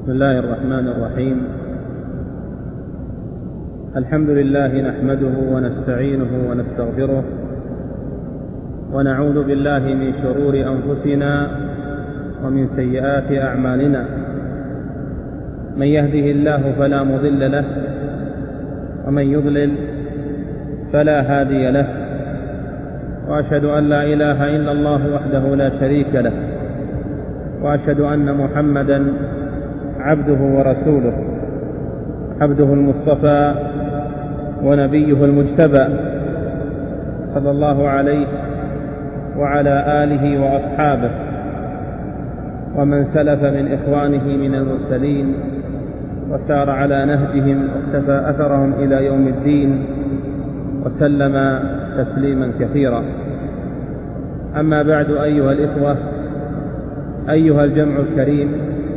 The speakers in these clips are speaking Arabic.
بسم الله الرحمن الرحيم. الحمد لله نحمده ونستعينه ونستغفره ونعوذ بالله من شرور أنفسنا ومن سيئات أعمالنا. من يهده الله فلا مضل له ومن يضلل فلا هادي له، وأشهد أن لا إله إلا الله وحده لا شريك له، وأشهد أن محمدا عبده ورسوله، عبده المصطفى ونبيه المجتبى، صلى الله عليه وعلى آله وأصحابه ومن سلف من إخوانه من المرسلين وسار على نهجهم واقتفى أثرهم إلى يوم الدين وسلم تسليما كثيرا. أما بعد، أيها الإخوة، أيها الجمع الكريم،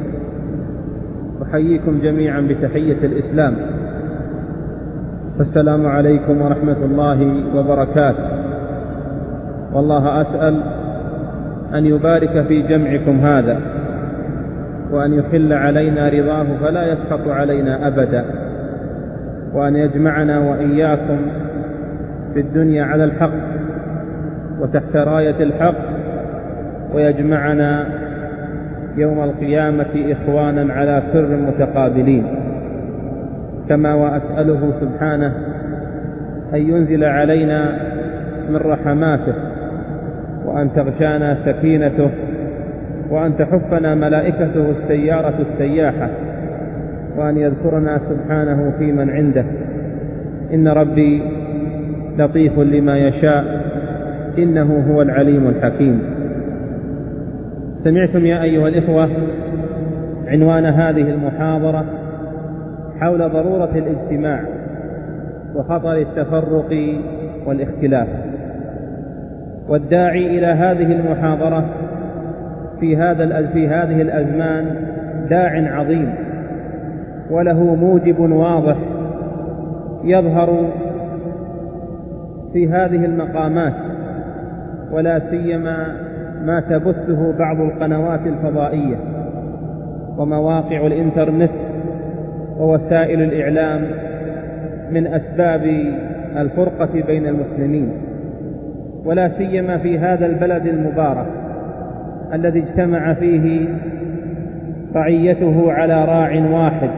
أحييكم جميعا بتحية الإسلام، فالسلام عليكم ورحمة الله وبركاته. والله أسأل أن يبارك في جمعكم هذا، وأن يحل علينا رضاه فلا يسخط علينا أبدا، وأن يجمعنا وإياكم في الدنيا على الحق وتحت راية الحق، ويجمعنا يوم القيامة إخوانا على سر متقابلين. كما وأسأله سبحانه أن ينزل علينا من رحماته، وأن تغشانا سكينته، وأن تحفنا ملائكته السيارة السياحة، وأن يذكرنا سبحانه في من عنده. إن ربي لطيف لما يشاء، إنه هو العليم الحكيم. سمعتم يا أيها الإخوة عنوان هذه المحاضرة حول ضرورة الاجتماع وخطر التفرق والاختلاف. والداعي إلى هذه المحاضرة في هذه الأزمان داع عظيم، وله موجب واضح يظهر في هذه المقامات، ولا سيما ما تبثه بعض القنوات الفضائية ومواقع الإنترنت ووسائل الإعلام من أسباب الفرقة بين المسلمين، ولا سيما في هذا البلد المبارك الذي اجتمع فيه رعيته على راع واحد،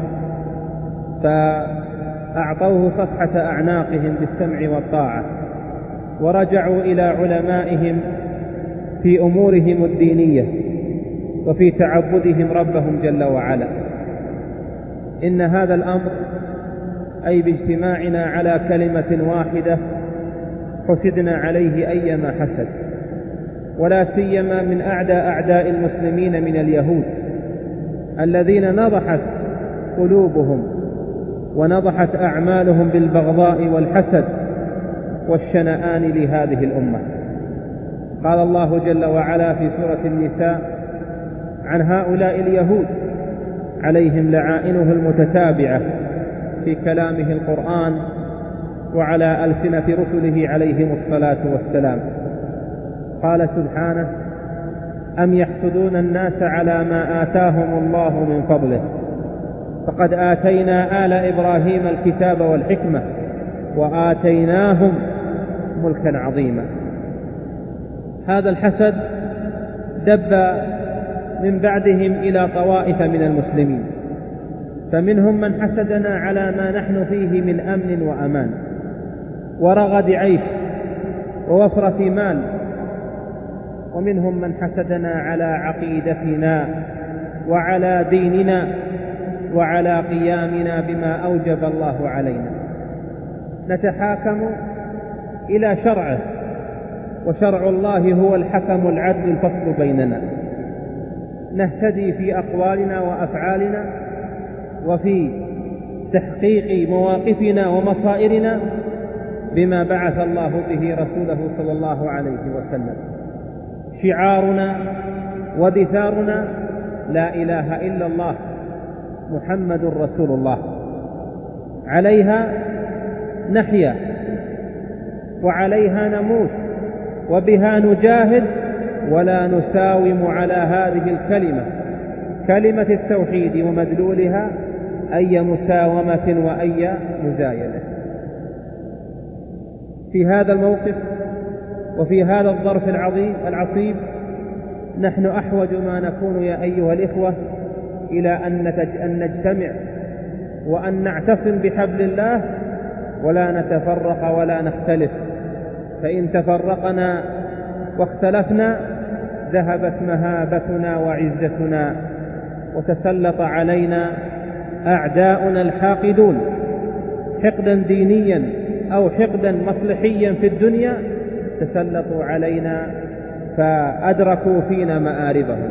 فأعطوه صفحة أعناقهم بالسمع والطاعة، ورجعوا إلى علمائهم في أمورهم الدينية وفي تعبدهم ربهم جل وعلا. إن هذا الأمر، أي باجتماعنا على كلمة واحدة، حسدنا عليه أيما حسد، ولا سيما من أعداء المسلمين من اليهود الذين نضحت قلوبهم ونضحت أعمالهم بالبغضاء والحسد والشنآن لهذه الأمة. قال الله جل وعلا في سورة النساء عن هؤلاء اليهود عليهم لعائنه المتتابعة في كلامه القرآن وعلى ألسنة رسله عليهم الصلاة والسلام. قال سبحانه: أم يحسدون الناس على ما آتاهم الله من فضله فقد آتينا آل إبراهيم الكتاب والحكمة وآتيناهم ملكا عظيما. هذا الحسد دب من بعدهم إلى طوائف من المسلمين، فمنهم من حسدنا على ما نحن فيه من أمن وأمان ورغد عيش ووفرة مال، ومنهم من حسدنا على عقيدتنا وعلى ديننا وعلى قيامنا بما أوجب الله علينا. نتحاكم إلى شرعه، وشرع الله هو الحكم العدل الفصل بيننا. نهتدي في أقوالنا وأفعالنا وفي تحقيق مواقفنا ومصائرنا بما بعث الله به رسوله صلى الله عليه وسلم. شعارنا ودثارنا: لا إله إلا الله محمد رسول الله. عليها نحيا وعليها نموت وبها نجاهد، ولا نساوم على هذه الكلمة كلمة التوحيد ومدلولها أي مساومة وأي مزايدة. في هذا الموقف وفي هذا الظرف العصيب نحن أحوج ما نكون يا أيها الإخوة إلى أن نجتمع وأن نعتصم بحبل الله ولا نتفرق ولا نختلف، فإن تفرقنا واختلفنا ذهبت مهابتنا وعزتنا وتسلط علينا أعداؤنا الحاقدون حقدا دينيا أو حقدا مصلحيا في الدنيا، تسلطوا علينا فأدركوا فينا مآربهم.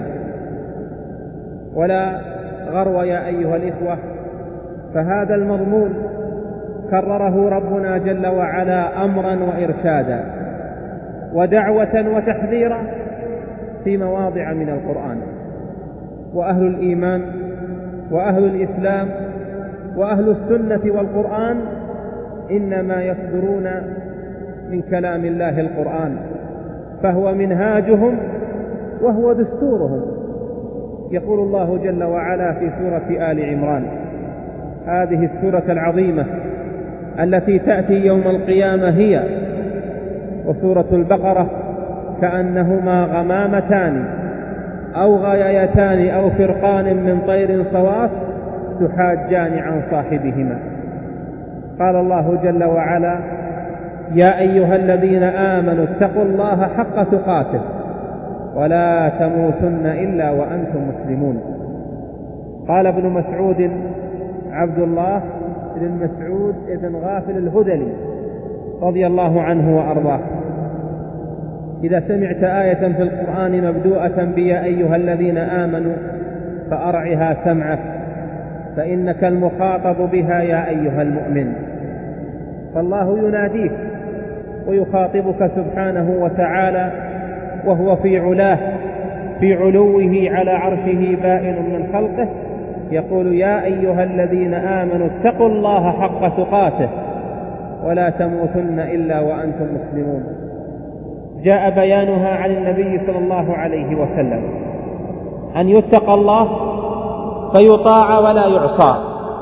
ولا غرو يا أيها الإخوة، فهذا المضمون كرره ربنا جل وعلا أمرا وإرشادا ودعوة وتحذيرا في مواضع من القرآن. وأهل الإيمان وأهل الإسلام وأهل السنة والقرآن إنما يصدرون من كلام الله القرآن، فهو منهاجهم وهو دستورهم. يقول الله جل وعلا في سورة آل عمران، هذه السورة العظيمة التي تأتي يوم القيامة هي وسورة البقرة كأنهما غمامتان أو غايتان أو فرقان من طير صواف تحاجان عن صاحبهما. قال الله جل وعلا: يا أيها الذين آمنوا اتقوا الله حق تقاته ولا تموتن إلا وأنتم مسلمون. قال ابن مسعود عبد الله بن مسعود بن غافل الهذلي رضي الله عنه وأرضاه: إذا سمعت آية في القرآن مبدوءة بيا أيها الذين آمنوا فأرعها سمعك فإنك المخاطب بها يا أيها المؤمن. فالله يناديك ويخاطبك سبحانه وتعالى وهو في علاه في علوه على عرشه بائن من خلقه، يقول: يا أيها الذين آمنوا اتقوا الله حق تقاته ولا تموتن إلا وأنتم مسلمون. جاء بيانها عن النبي صلى الله عليه وسلم أن يتقى الله فيطاع ولا يعصى،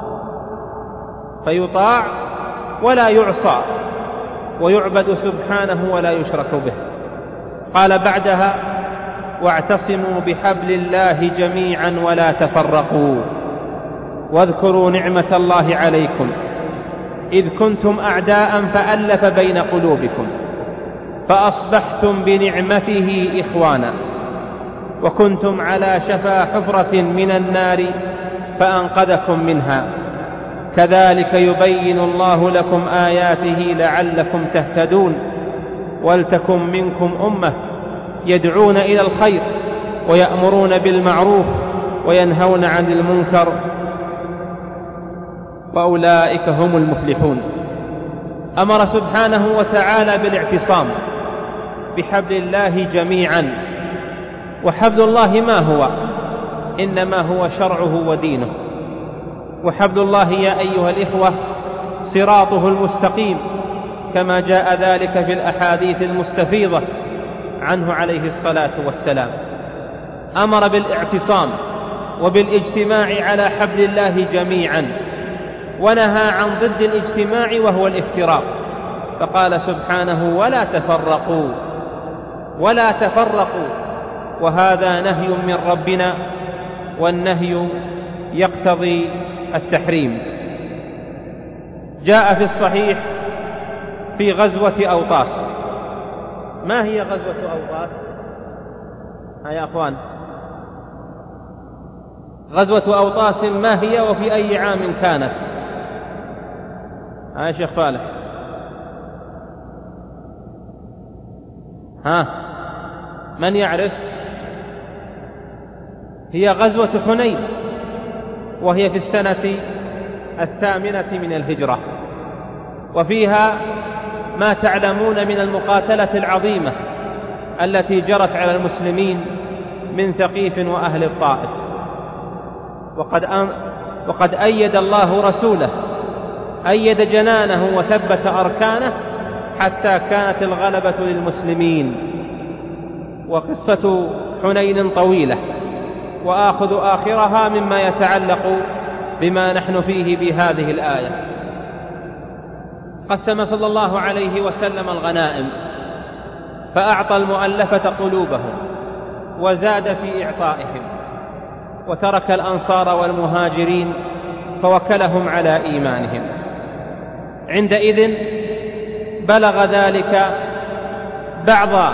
فيطاع ولا يعصى ويعبد سبحانه ولا يشرك به. قال بعدها: واعتصموا بحبل الله جميعا ولا تفرقوا واذكروا نعمة الله عليكم إذ كنتم أعداء فألف بين قلوبكم فأصبحتم بنعمته إخوانا وكنتم على شفا حفرة من النار فأنقذكم منها كذلك يبين الله لكم آياته لعلكم تهتدون ولتكن منكم أمة يدعون إلى الخير ويأمرون بالمعروف وينهون عن المنكر وأولئك هم المفلحون. أمر سبحانه وتعالى بالاعتصام بحبل الله جميعا. وحبل الله ما هو؟ إنما هو شرعه ودينه. وحبل الله يا أيها الإخوة صراطه المستقيم كما جاء ذلك في الأحاديث المستفيضة عنه عليه الصلاة والسلام. أمر بالاعتصام وبالاجتماع على حبل الله جميعا ونهى عن ضد الاجتماع وهو الافتراق، فقال سبحانه: ولا تفرقوا وهذا نهي من ربنا والنهي يقتضي التحريم. جاء في الصحيح في غزوة أوطاس. ما هي غزوة أوطاس؟ يا أخوان، غزوة أوطاس ما هي وفي أي عام كانت؟ يا شيخ فالح، من يعرف؟ هي غزوة حنين، وهي في السنة 8 من الهجرة، وفيها ما تعلمون من المقاتلة العظيمة التي جرت على المسلمين من ثقيف وأهل الطائف. وقد أيد الله رسوله، أيد جنانه وثبت أركانه حتى كانت الغلبة للمسلمين. وقصة حنين طويلة، وآخذ آخرها مما يتعلق بما نحن فيه بهذه الآية. قسم صلى الله عليه وسلم الغنائم فأعطى المؤلفة قلوبهم وزاد في إعطائهم، وترك الأنصار والمهاجرين فوكلهم على إيمانهم. عندئذ بلغ ذلك بعض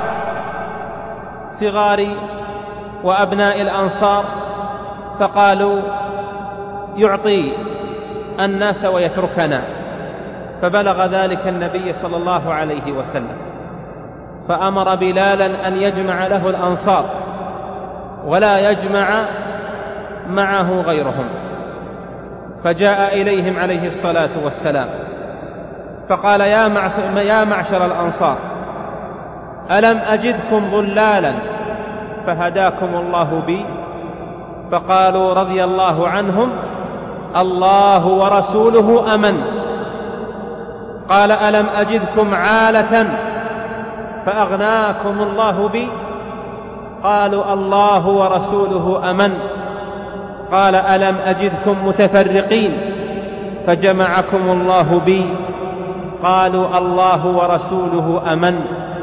صغار وأبناء الأنصار فقالوا يعطي الناس ويتركنا، فبلغ ذلك النبي صلى الله عليه وسلم فأمر بلالا أن يجمع له الأنصار ولا يجمع معه غيرهم، فجاء إليهم عليه الصلاة والسلام فقال يا معشر الأنصار ألم أجدكم ضلالا فهداكم الله بي؟ فقالوا رضي الله عنهم الله ورسوله أمن. قال ألم أجدكم عالة فأغناكم الله بي؟ قالوا الله ورسوله أمن. قال ألم أجدكم متفرقين فجمعكم الله بي؟ قالوا الله ورسوله أمن.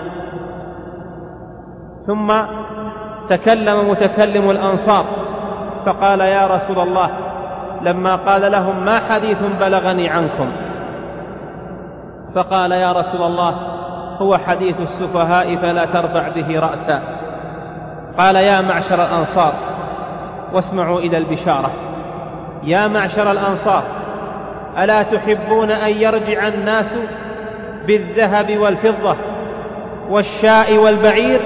ثم تكلم متكلم الأنصار فقال يا رسول الله، لما قال لهم ما حديث بلغني عنكم؟ فقال يا رسول الله هو حديث السفهاء فلا ترفع به رأسا. قال يا معشر الأنصار واسمعوا إلى البشارة، يا معشر الأنصار ألا تحبون أن يرجع الناس بالذهب والفضة والشاء والبعير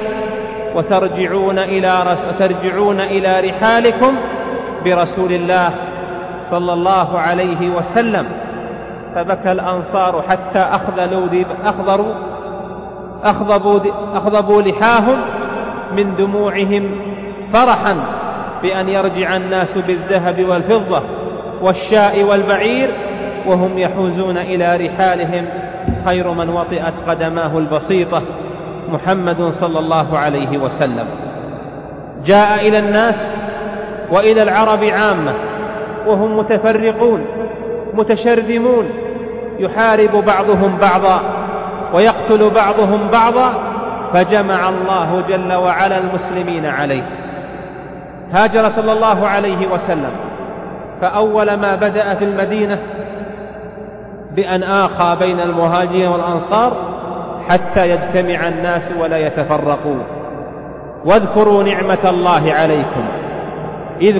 وترجعون إلى رحالكم برسول الله صلى الله عليه وسلم؟ فبكى الأنصار حتى أخضبوا لحاهم من دموعهم فرحا بأن يرجع الناس بالذهب والفضة والشاء والبعير وهم يحوزون إلى رحالهم خير من وطئت قدماه البسيطة محمد صلى الله عليه وسلم. جاء إلى الناس وإلى العرب عامة وهم متفرقون متشرذمون، يحارب بعضهم بعضا ويقتل بعضهم بعضا، فجمع الله جل وعلا المسلمين عليه. هاجر صلى الله عليه وسلم، فأول ما بدأ في المدينة بأن آخى بين المهاجرين والأنصار حتى يجتمع الناس ولا يتفرقوا. واذكروا نعمة الله عليكم إذ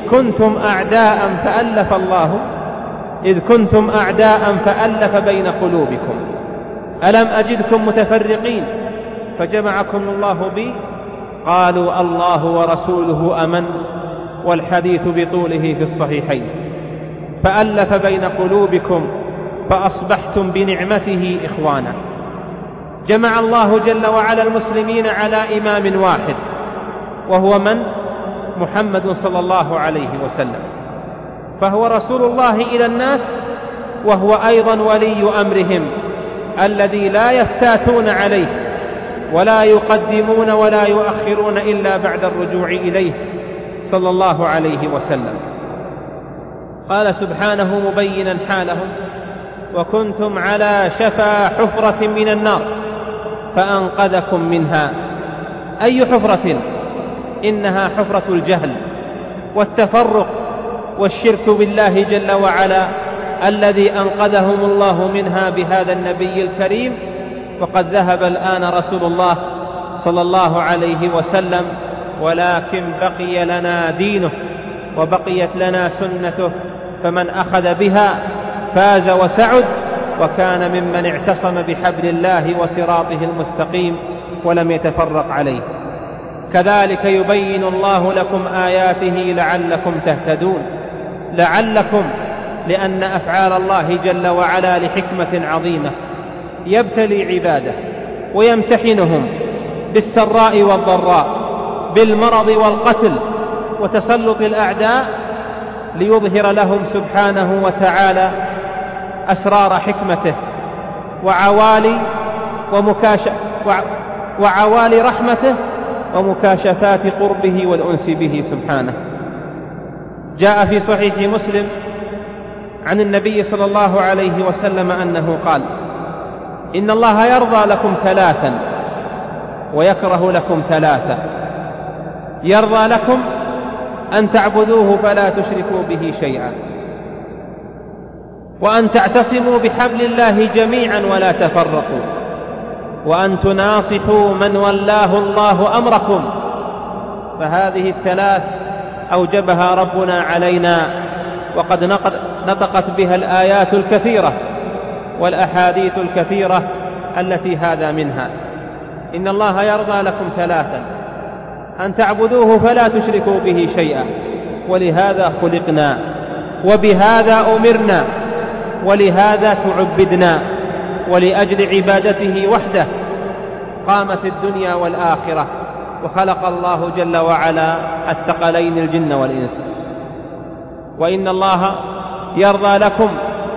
كنتم أعداء فألف بين قلوبكم، ألم أجدكم متفرقين فجمعكم الله بي؟ قالوا الله ورسوله أمن. والحديث بطوله في الصحيحين. فألف بين قلوبكم فأصبحتم بنعمته إخوانا. جمع الله جل وعلا المسلمين على إمام واحد، وهو من؟ محمد صلى الله عليه وسلم، فهو رسول الله إلى الناس، وهو أيضا ولي أمرهم الذي لا يفتاتون عليه ولا يقدمون ولا يؤخرون إلا بعد الرجوع إليه صلى الله عليه وسلم. قال سبحانه مبينا حالهم: وكنتم على شفا حفرة من النار فأنقذكم منها. أي حفرة؟ إنها حفرة الجهل والتفرق والشرك بالله جل وعلا الذي أنقذهم الله منها بهذا النبي الكريم. وقد ذهب الآن رسول الله صلى الله عليه وسلم، ولكن بقي لنا دينه وبقيت لنا سنته، فمن أخذ بها فاز وسعد، وكان ممن اعتصم بحبل الله وصراطه المستقيم ولم يتفرق عليه. كذلك يبين الله لكم آياته لعلكم تهتدون. لعلكم، لأن أفعال الله جل وعلا لحكمة عظيمة، يبتلي عباده ويمتحنهم بالسراء والضراء، بالمرض والقتل وتسلط الأعداء، ليظهر لهم سبحانه وتعالى أسرار حكمته وعوالي رحمته ومكاشفات قربه والأنس به سبحانه. جاء في صحيح مسلم عن النبي صلى الله عليه وسلم أنه قال: إن الله يرضى لكم ثلاثا ويكره لكم ثلاثا: يرضى لكم أن تعبدوه فلا تشركوا به شيئا، وأن تعتصموا بحبل الله جميعا ولا تفرقوا، وأن تناصحوا من ولاه الله أمركم. فهذه الثلاث أوجبها ربنا علينا، وقد نطقت بها الآيات الكثيرة والأحاديث الكثيرة التي هذا منها. إن الله يرضى لكم ثلاثا: أن تعبدوه فلا تشركوا به شيئا، ولهذا خلقنا، وبهذا أمرنا، ولهذا تعبدنا، ولأجل عبادته وحده قامت الدنيا والآخرة، وخلق الله جل وعلا الثقلين الجن والإنس. وإن الله يرضى لكم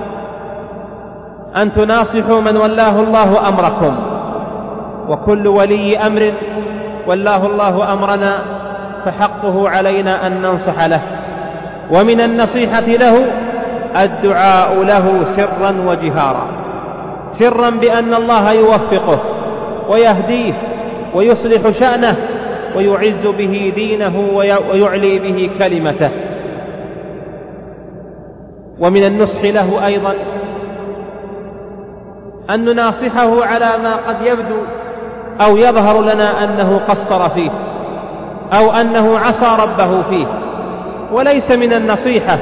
أن تناصحوا من ولاه الله أمركم، وكل ولي أمر ولاه الله أمرنا فحقه علينا أن ننصح له، ومن النصيحة له الدعاء له سرا وجهارا: سرا بأن الله يوفقه ويهديه ويصلح شأنه ويعز به دينه ويعلي به كلمته، ومن النصح له أيضا أن نناصحه على ما قد يبدو أو يظهر لنا أنه قصر فيه أو أنه عصى ربه فيه. وليس من النصيحة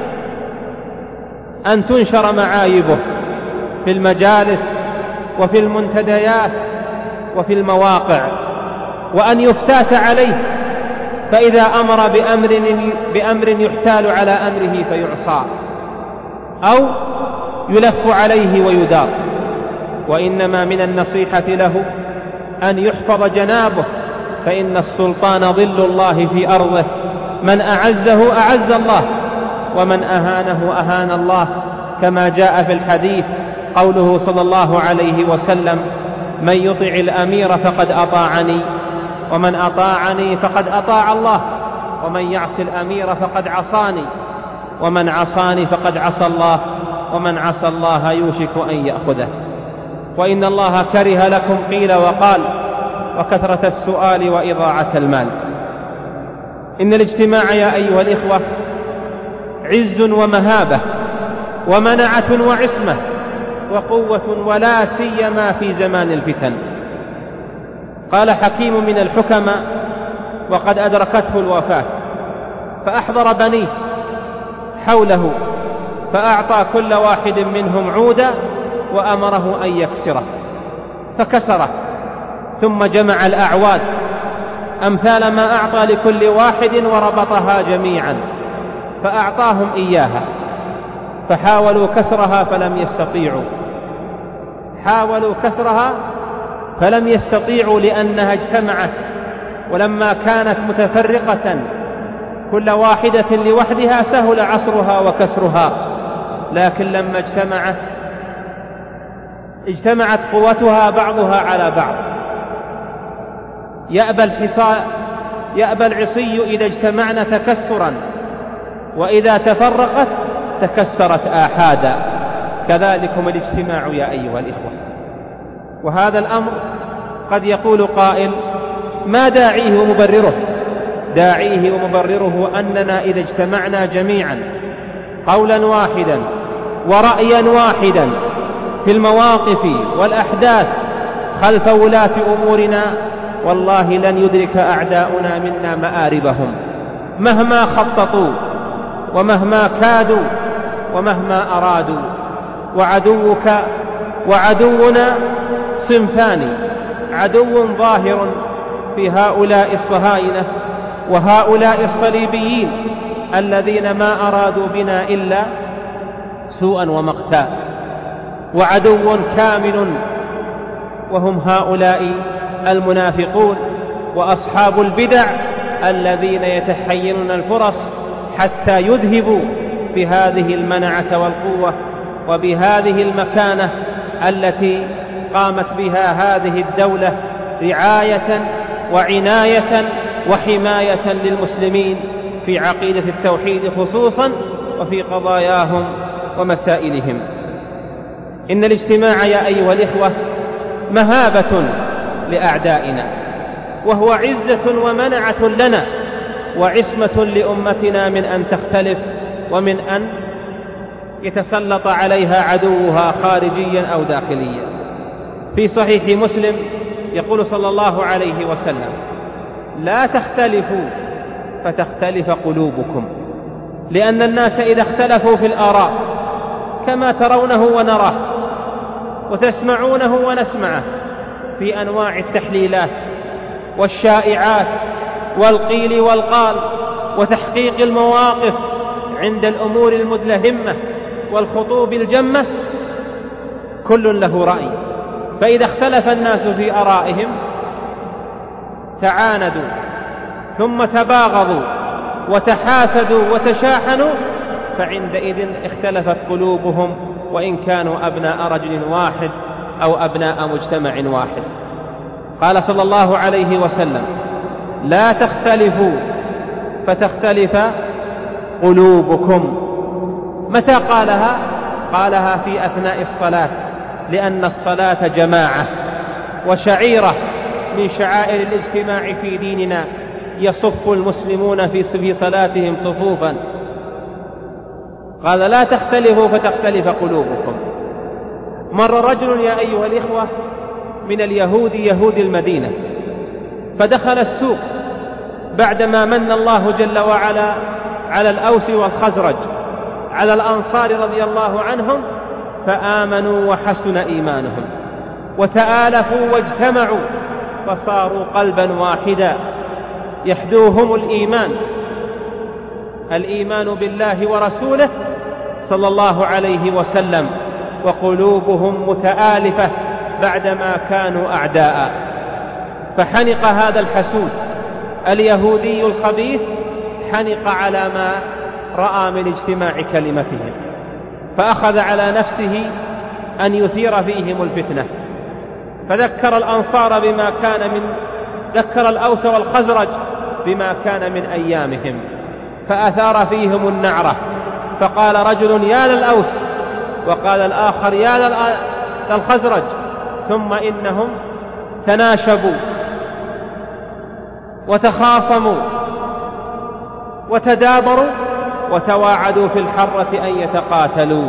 أن تنشر معايبه في المجالس وفي المنتديات وفي المواقع، وأن يفتات عليه، فإذا أمر بأمر يحتال على أمره فيعصى أو يلف عليه ويدار. وإنما من النصيحة له أن يحفظ جنابه، فإن السلطان ظل الله في أرضه، من أعزه أعز الله، ومن أهانه أهان الله، كما جاء في الحديث قوله صلى الله عليه وسلم: من يطع الأمير فقد أطاعني، ومن أطاعني فقد أطاع الله، ومن يعص الأمير فقد عصاني، ومن عصاني فقد عصى الله، ومن عصى الله يوشك أن يأخذه. وإن الله كره لكم قيل وقال، وكثرة السؤال وإضاعة المال. إن الاجتماع يا أيها الإخوة عز ومهابة ومنعة وعصمة وقوة، ولا سيما في زمان الفتن. قال حكيم من الحكماء وقد أدركته الوفاة، فأحضر بنيه حوله فأعطى كل واحد منهم عودا وأمره أن يكسره، فكسره، ثم جمع الأعواد أمثال ما أعطى لكل واحد وربطها جميعا فأعطاهم إياها، فحاولوا كسرها فلم يستطيعوا، فلم يستطيعوا لأنها اجتمعت، ولما كانت متفرقة كل واحدة لوحدها سهل عصرها وكسرها، لكن لما اجتمعت قوتها بعضها على بعض. يأبى العصي إذا اجتمعنا تكسرا، وإذا تفرقت تكسرت آحادا. كذلكم الاجتماع يا أيها الإخوة. وهذا الأمر قد يقول قائل: ما داعيه ومبرره؟ داعيه ومبرره أننا إذا اجتمعنا جميعا قولا واحدا ورأيا واحدا في المواقف والأحداث خلف ولاة أمورنا، والله لن يدرك أعداؤنا منا مآربهم مهما خططوا ومهما كادوا ومهما أرادوا. وعدوك وعدونا صنفان: عدو ظاهر في هؤلاء الصهاينة وهؤلاء الصليبيين الذين ما أرادوا بنا إلا سوءا ومقتا، وعدو كامل وهم هؤلاء المنافقون وأصحاب البدع الذين يتحينون الفرص حتى يذهبوا بهذه المنعة والقوة وبهذه المكانة التي قامت بها هذه الدولة رعاية وعناية وحماية للمسلمين في عقيدة التوحيد خصوصا وفي قضاياهم ومسائلهم. إن الاجتماع يا أيها الإخوة مهابة لأعدائنا، وهو عزة ومنعة لنا وعصمة لأمتنا من أن تختلف ومن أن يتسلط عليها عدوها خارجيا أو داخليا. في صحيح مسلم يقول صلى الله عليه وسلم: لا تختلفوا فتختلف قلوبكم، لأن الناس إذا اختلفوا في الآراء كما ترونه ونراه وتسمعونه ونسمعه في أنواع التحليلات والشائعات والقيل والقال وتحقيق المواقف عند الأمور المدلهمة والخطوب الجمة، كل له رأي، فإذا اختلف الناس في آرائهم تعاندوا ثم تباغضوا وتحاسدوا وتشاحنوا، فعندئذ اختلفت قلوبهم وإن كانوا أبناء رجل واحد أو أبناء مجتمع واحد. قال صلى الله عليه وسلم: لا تختلفوا فتختلف قلوبكم. متى قالها؟ قالها في أثناء الصلاة، لأن الصلاة جماعة وشعيرة من شعائر الاجتماع في ديننا، يصف المسلمون في صلاتهم صفوفا. قال: لا تختلفوا فتختلف قلوبكم. مر رجل يا أيها الإخوة من اليهود، يهود المدينة، فدخل السوق بعدما من الله جل وعلا على الأوس والخزرج على الأنصار رضي الله عنهم، فآمنوا وحسن إيمانهم وتآلفوا واجتمعوا فصاروا قلبا واحدا يحدوهم الإيمان بالله ورسوله صلى الله عليه وسلم، وقلوبهم متآلفة بعدما كانوا أعداء. فحنق هذا الحسود اليهودي الخبيث، حنق على ما رأى من اجتماع كلمتهم، فأخذ على نفسه أن يثير فيهم الفتنة، فذكر الأنصار بما كان ذكر الأوس والخزرج بما كان من أيامهم، فأثار فيهم النعرة، فقال رجل: يا للأوس، وقال الآخر: يا للخزرج، ثم إنهم تناشبوا وتخاصموا وتدابروا وتواعدوا في الحرة أن يتقاتلوا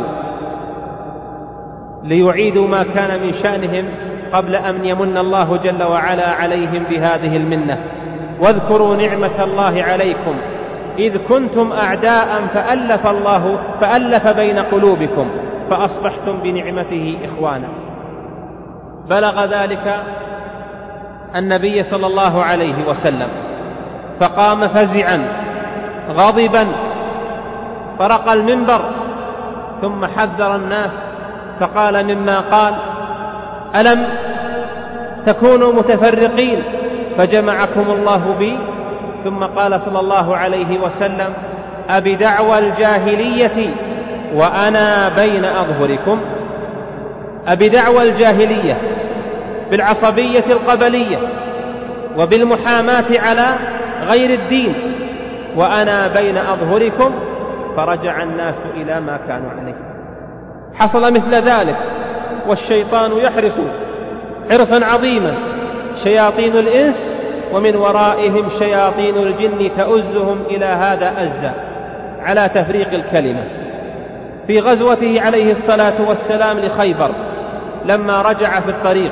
ليعيدوا ما كان من شأنهم قبل أن يمن الله جل وعلا عليهم بهذه المنة. واذكروا نعمة الله عليكم إذ كنتم أعداء فألف بين قلوبكم فأصبحتم بنعمته إخوانا. بلغ ذلك النبي صلى الله عليه وسلم، فقام فزعا غضبا، فرق المنبر، ثم حذر الناس فقال مما قال: ألم تكونوا متفرقين فجمعكم الله بي؟ ثم قال صلى الله عليه وسلم: أبدعوى الجاهلية وأنا بين أظهركم. أبدعوى الجاهلية بالعصبية القبلية وبالمحاماة على غير الدين، وأنا بين أظهركم. فرجع الناس إلى ما كانوا عليه. حصل مثل ذلك، والشيطان يحرص حرصا عظيما شياطين الإنس، ومن ورائهم شياطين الجن تؤزهم إلى هذا أزا على تفريق الكلمة. في غزوته عليه الصلاة والسلام لخيبر، لما رجع في الطريق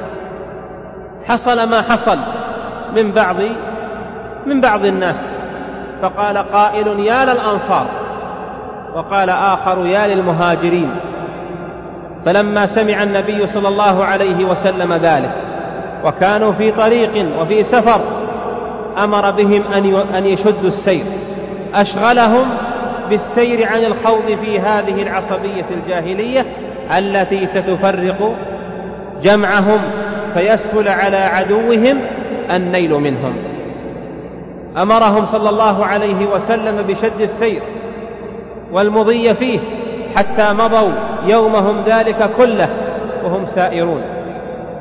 حصل ما حصل من بعض الناس، فقال قائل: يا للأنصار، وقال آخر: يا للمهاجرين. فلما سمع النبي صلى الله عليه وسلم ذلك وكانوا في طريق وفي سفر، أمر بهم أن يشدوا السير، أشغلهم بالسير عن الخوض في هذه العصبية الجاهلية التي ستفرق جمعهم فيسهل على عدوهم النيل منهم. أمرهم صلى الله عليه وسلم بشد السير والمضي فيه حتى مضوا يومهم ذلك كله وهم سائرون،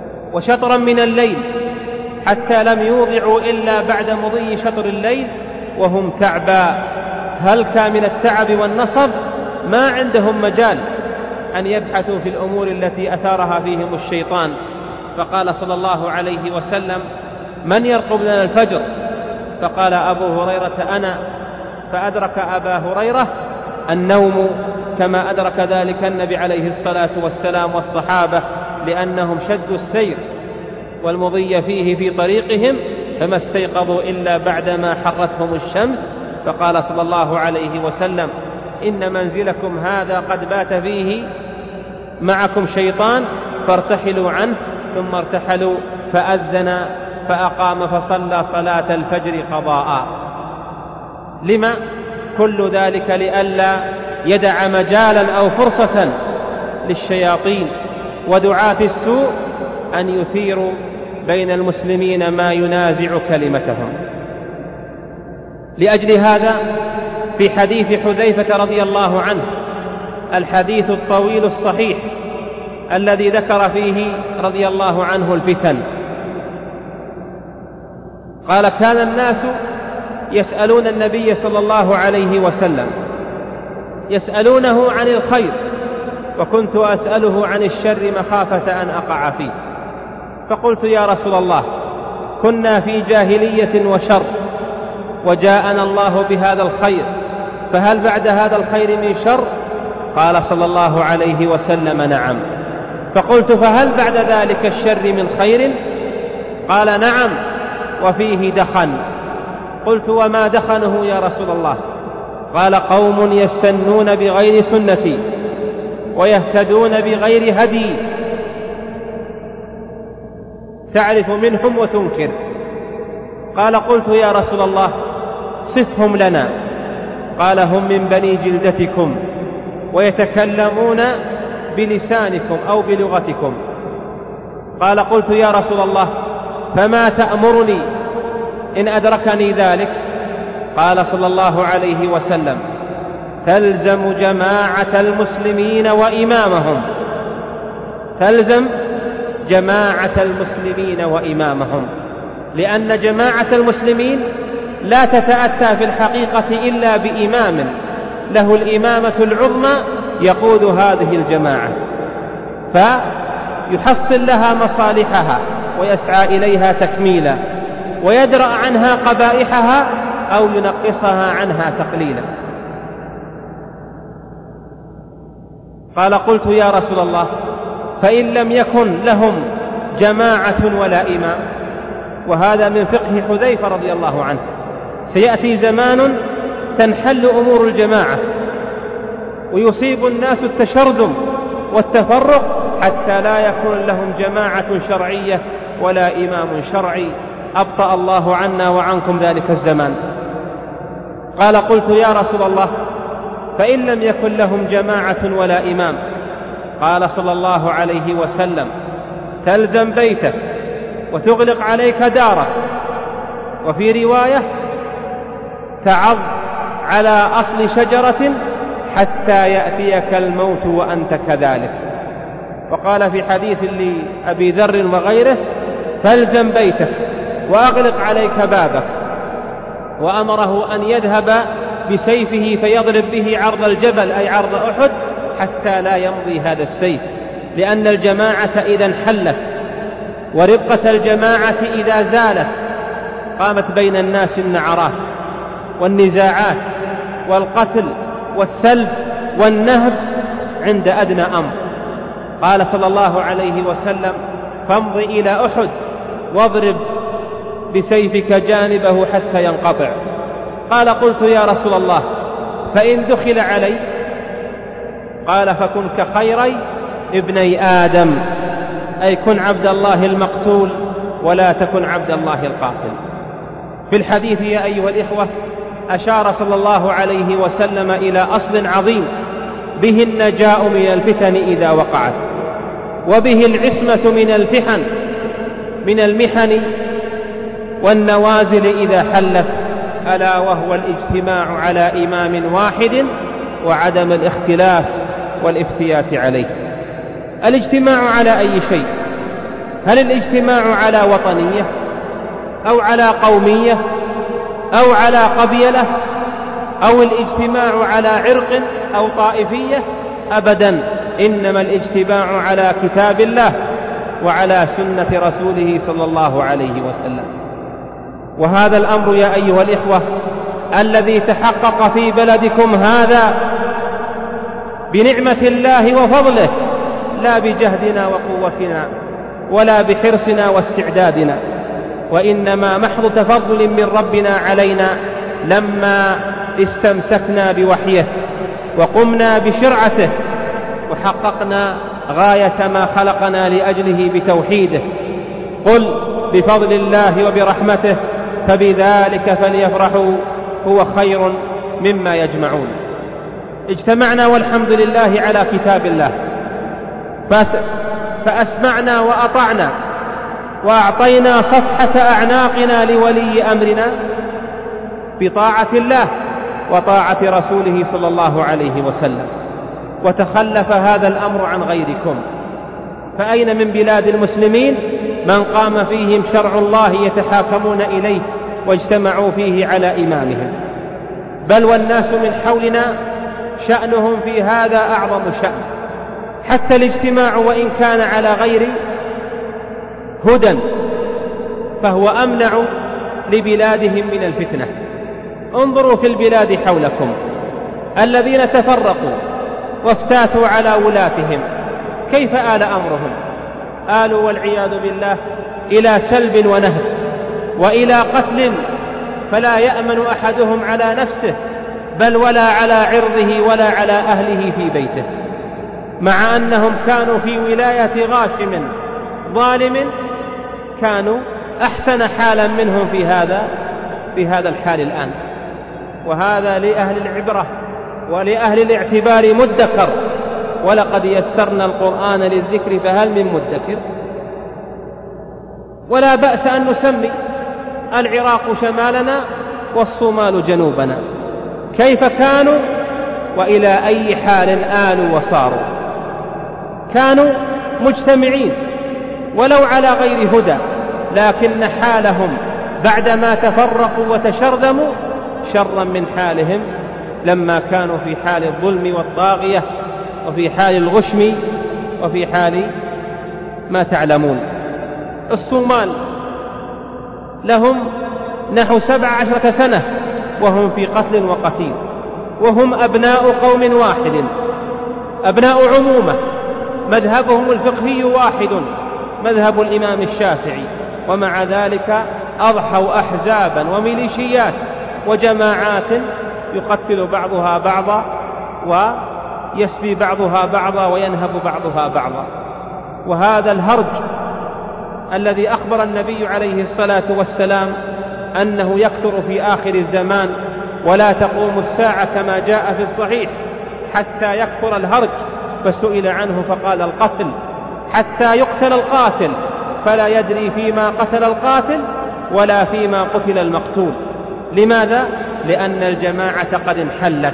وشطرا من الليل حتى لم يوضعوا إلا بعد مضي شطر الليل وهم تعبى، هلكا من التعب والنصب، ما عندهم مجال أن يبحثوا في الأمور التي أثارها فيهم الشيطان. فقال صلى الله عليه وسلم: من يرقب لنا الفجر؟ فقال أبو هريرة: أنا. فأدرك أبا هريرة النوم كما أدرك ذلك النبي عليه الصلاة والسلام والصحابة، لأنهم شدوا السير والمضي فيه في طريقهم، فما استيقظوا إلا بعدما حرتهم الشمس. فقال صلى الله عليه وسلم: إن منزلكم هذا قد بات فيه معكم شيطان فارتحلوا عنه. ثم ارتحلوا، فأذن فأقام فصلى صلاة الفجر قضاء. لما؟ كل ذلك لئلا يدع مجالا أو فرصة للشياطين ودعاة السوء أن يثيروا بين المسلمين ما ينازع كلمتهم. لأجل هذا في حديث حذيفة رضي الله عنه، الحديث الطويل الصحيح الذي ذكر فيه رضي الله عنه الفتن، قال: كان الناس يسألون النبي صلى الله عليه وسلم، يسألونه عن الخير، وكنت أسأله عن الشر مخافة أن أقع فيه. فقلت: يا رسول الله، كنا في جاهلية وشر، وجاءنا الله بهذا الخير، فهل بعد هذا الخير من شر؟ قال صلى الله عليه وسلم: نعم. فقلت: فهل بعد ذلك الشر من خير؟ قال: نعم، وفيه دخن. قلت: وما دخنه يا رسول الله؟ قال: قوم يستنون بغير سنتي ويهتدون بغير هدي، تعرف منهم وتنكر. قال: قلت: يا رسول الله، صفهم لنا. قال: هم من بني جلدتكم ويتكلمون بلسانكم أو بلغتكم. قال: قلت: يا رسول الله، فما تأمرني إن أدركني ذلك؟ قال صلى الله عليه وسلم: تلزم جماعة المسلمين وإمامهم، تلزم جماعة المسلمين وإمامهم، لأن جماعة المسلمين لا تتأتى في الحقيقة إلا بإمام له الإمامة العظمى يقود هذه الجماعة، فيحصل لها مصالحها ويسعى إليها تكميلا، ويدرأ عنها قبائحها أو ينقصها عنها تقليلا. قال: قلت: يا رسول الله، فإن لم يكن لهم جماعة ولا إمام؟ وهذا من فقه حذيفة رضي الله عنه. سيأتي زمان تنحل أمور الجماعة ويصيب الناس التشرذم والتفرق حتى لا يكون لهم جماعة شرعية ولا إمام شرعي. أبطأ الله عنا وعنكم ذلك الزمان. قال: قلت: يا رسول الله، فإن لم يكن لهم جماعة ولا إمام؟ قال صلى الله عليه وسلم: تلزم بيتك وتغلق عليك دارك. وفي رواية: تعض على أصل شجرة حتى يأتيك الموت وأنت كذلك. وقال في حديث لأبي ذر وغيره: تلزم بيتك وأغلق عليك بابك. وأمره أن يذهب بسيفه فيضرب به عرض الجبل أي عرض أحد حتى لا يمضي هذا السيف، لأن الجماعة إذا انحلت وربقة الجماعة إذا زالت قامت بين الناس النعرات والنزاعات والقتل والسلب والنهب عند أدنى أمر. قال صلى الله عليه وسلم: فامض إلى أحد واضرب بسيفك جانبه حتى ينقطع. قال: قلت: يا رسول الله، فإن دخل علي؟ قال: فكن كخيري ابني آدم، أي كن عبد الله المقتول ولا تكن عبد الله القاتل. في الحديث يا أيها الإخوة أشار صلى الله عليه وسلم إلى أصل عظيم به النجاء من الفتن إذا وقعت، وبه العصمة من المحن والنوازل إذا حلت، ألا وهو الاجتماع على إمام واحد وعدم الاختلاف والافتيات عليه. الاجتماع على أي شيء؟ هل الاجتماع على وطنية أو على قومية أو على قبيلة أو الاجتماع على عرق أو طائفية، أبدا، إنما الاجتماع على كتاب الله وعلى سنة رسوله صلى الله عليه وسلم. وهذا الأمر يا أيها الإخوة الذي تحقق في بلدكم هذا بنعمة الله وفضله، لا بجهدنا وقوتنا ولا بحرصنا واستعدادنا، وإنما محض تفضل من ربنا علينا لما استمسكنا بوحيه وقمنا بشرعته وحققنا غاية ما خلقنا لأجله بتوحيده. قل بفضل الله وبرحمته فبذلك فليفرحوا هو خير مما يجمعون. اجتمعنا والحمد لله على كتاب الله، فأسمعنا وأطعنا وأعطينا صفحة أعناقنا لولي أمرنا بطاعة الله وطاعة رسوله صلى الله عليه وسلم، وتخلف هذا الأمر عن غيركم. فأين من بلاد المسلمين من قام فيهم شرع الله يتحاكمون إليه واجتمعوا فيه على إمامهم؟ بل والناس من حولنا شأنهم في هذا أعظم شأن، حتى الاجتماع وإن كان على غير هدى فهو أمنع لبلادهم من الفتنة. انظروا في البلاد حولكم الذين تفرقوا وافتاتوا على ولاتهم كيف آل أمرهم؟ آلوا والعياذ بالله إلى سلب ونهب وإلى قتل، فلا يأمن أحدهم على نفسه بل ولا على عرضه ولا على أهله في بيته، مع أنهم كانوا في ولاية غاشم ظالم كانوا أحسن حالا منهم في هذا الحال الآن. وهذا لأهل العبرة ولأهل الاعتبار مدكر، ولقد يسرنا القرآن للذكر فهل من مدكر. ولا بأس أن نسمي العراق شمالنا والصومال جنوبنا، كيف كانوا وإلى أي حال آلوا وصاروا. كانوا مجتمعين ولو على غير هدى، لكن حالهم بعدما تفرقوا وتشرذموا شرا من حالهم لما كانوا في حال الظلم والطاغية وفي حال الغشم وفي حال ما تعلمون. الصومال لهم نحو 17 سنة وهم في قتل وقتيل، وهم أبناء قوم واحد، أبناء عمومة، مذهبهم الفقهي واحد مذهب الإمام الشافعي، ومع ذلك أضحوا أحزابا وميليشيات وجماعات يقتل بعضها بعضا ويسبي بعضها بعضا وينهب بعضها بعضا. وهذا الهرج الذي أخبر النبي عليه الصلاة والسلام أنه يكثر في آخر الزمان ولا تقوم الساعة كما جاء في الصحيح حتى يكثر الهرج، فسئل عنه فقال القتل، حتى يقتل القاتل فلا يدري فيما قتل القاتل ولا فيما قتل المقتول. لماذا؟ لأن الجماعة قد انحلت.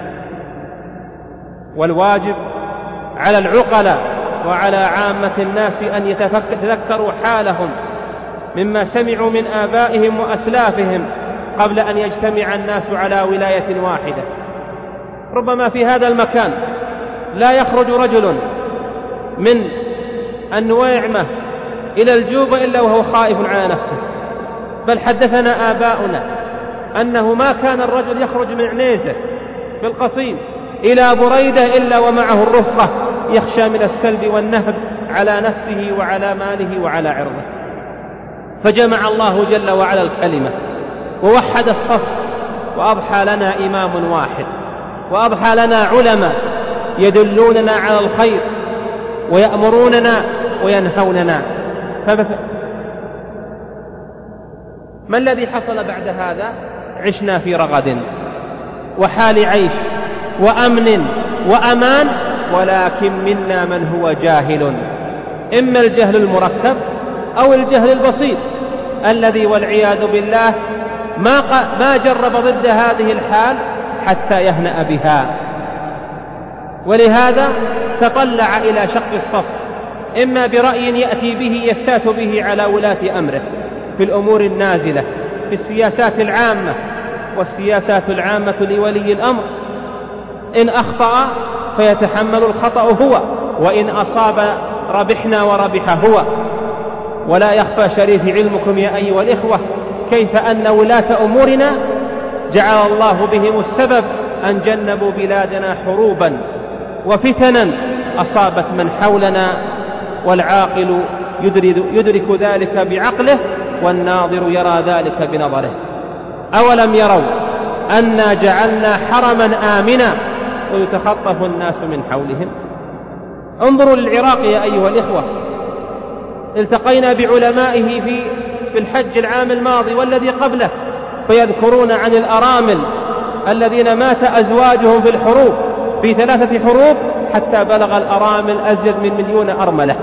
والواجب على العقلاء وعلى عامة الناس أن يتذكروا حالهم مما سمعوا من آبائهم وأسلافهم قبل أن يجتمع الناس على ولاية واحدة. ربما في هذا المكان لا يخرج رجل من النويعمة إلى الجوبة إلا وهو خائف على نفسه، بل حدثنا آباؤنا أنه ما كان الرجل يخرج من عنيزة في القصيم إلى بريدة إلا ومعه الرفقة يخشى من السلب والنهب على نفسه وعلى ماله وعلى عرضه. فجمع الله جل وعلا الكلمة ووحد الصف، وأضحى لنا إمام واحد، وأضحى لنا علماء يدلوننا على الخير ويأمروننا وينهوننا. ما الذي حصل بعد هذا؟ عشنا في رغد وحال عيش وأمن وأمان، ولكن منا من هو جاهل، إما الجهل المركب أو الجهل البسيط الذي والعياذ بالله ما جرب ضد هذه الحال حتى يهنأ بها. ولهذا تطلع إلى شق الصف، إما برأي يأتي به يفتات به على ولاة أمره في الأمور النازلة، في السياسات العامة، والسياسات العامة لولي الأمر، إن أخطأ فيتحمل الخطأ هو، وإن أصاب ربحنا وربح هو. ولا يخفى شريف علمكم يا أيها الإخوة كيف أن ولاة أمورنا جعل الله بهم السبب أن جنبوا بلادنا حروبا وفتنا أصابت من حولنا، والعاقل يدرك ذلك بعقله، والناظر يرى ذلك بنظره. أولم يروا أنا جعلنا حرما آمنا ويتخطف الناس من حولهم؟ انظروا للعراق يا أيها الإخوة، التقينا بعلمائه في الحج العام الماضي والذي قبله، فيذكرون عن الأرامل الذين مات أزواجهم في الحروب، في 3 حروب، حتى بلغ الأرامل أزيد من 1,000,000 أرملة.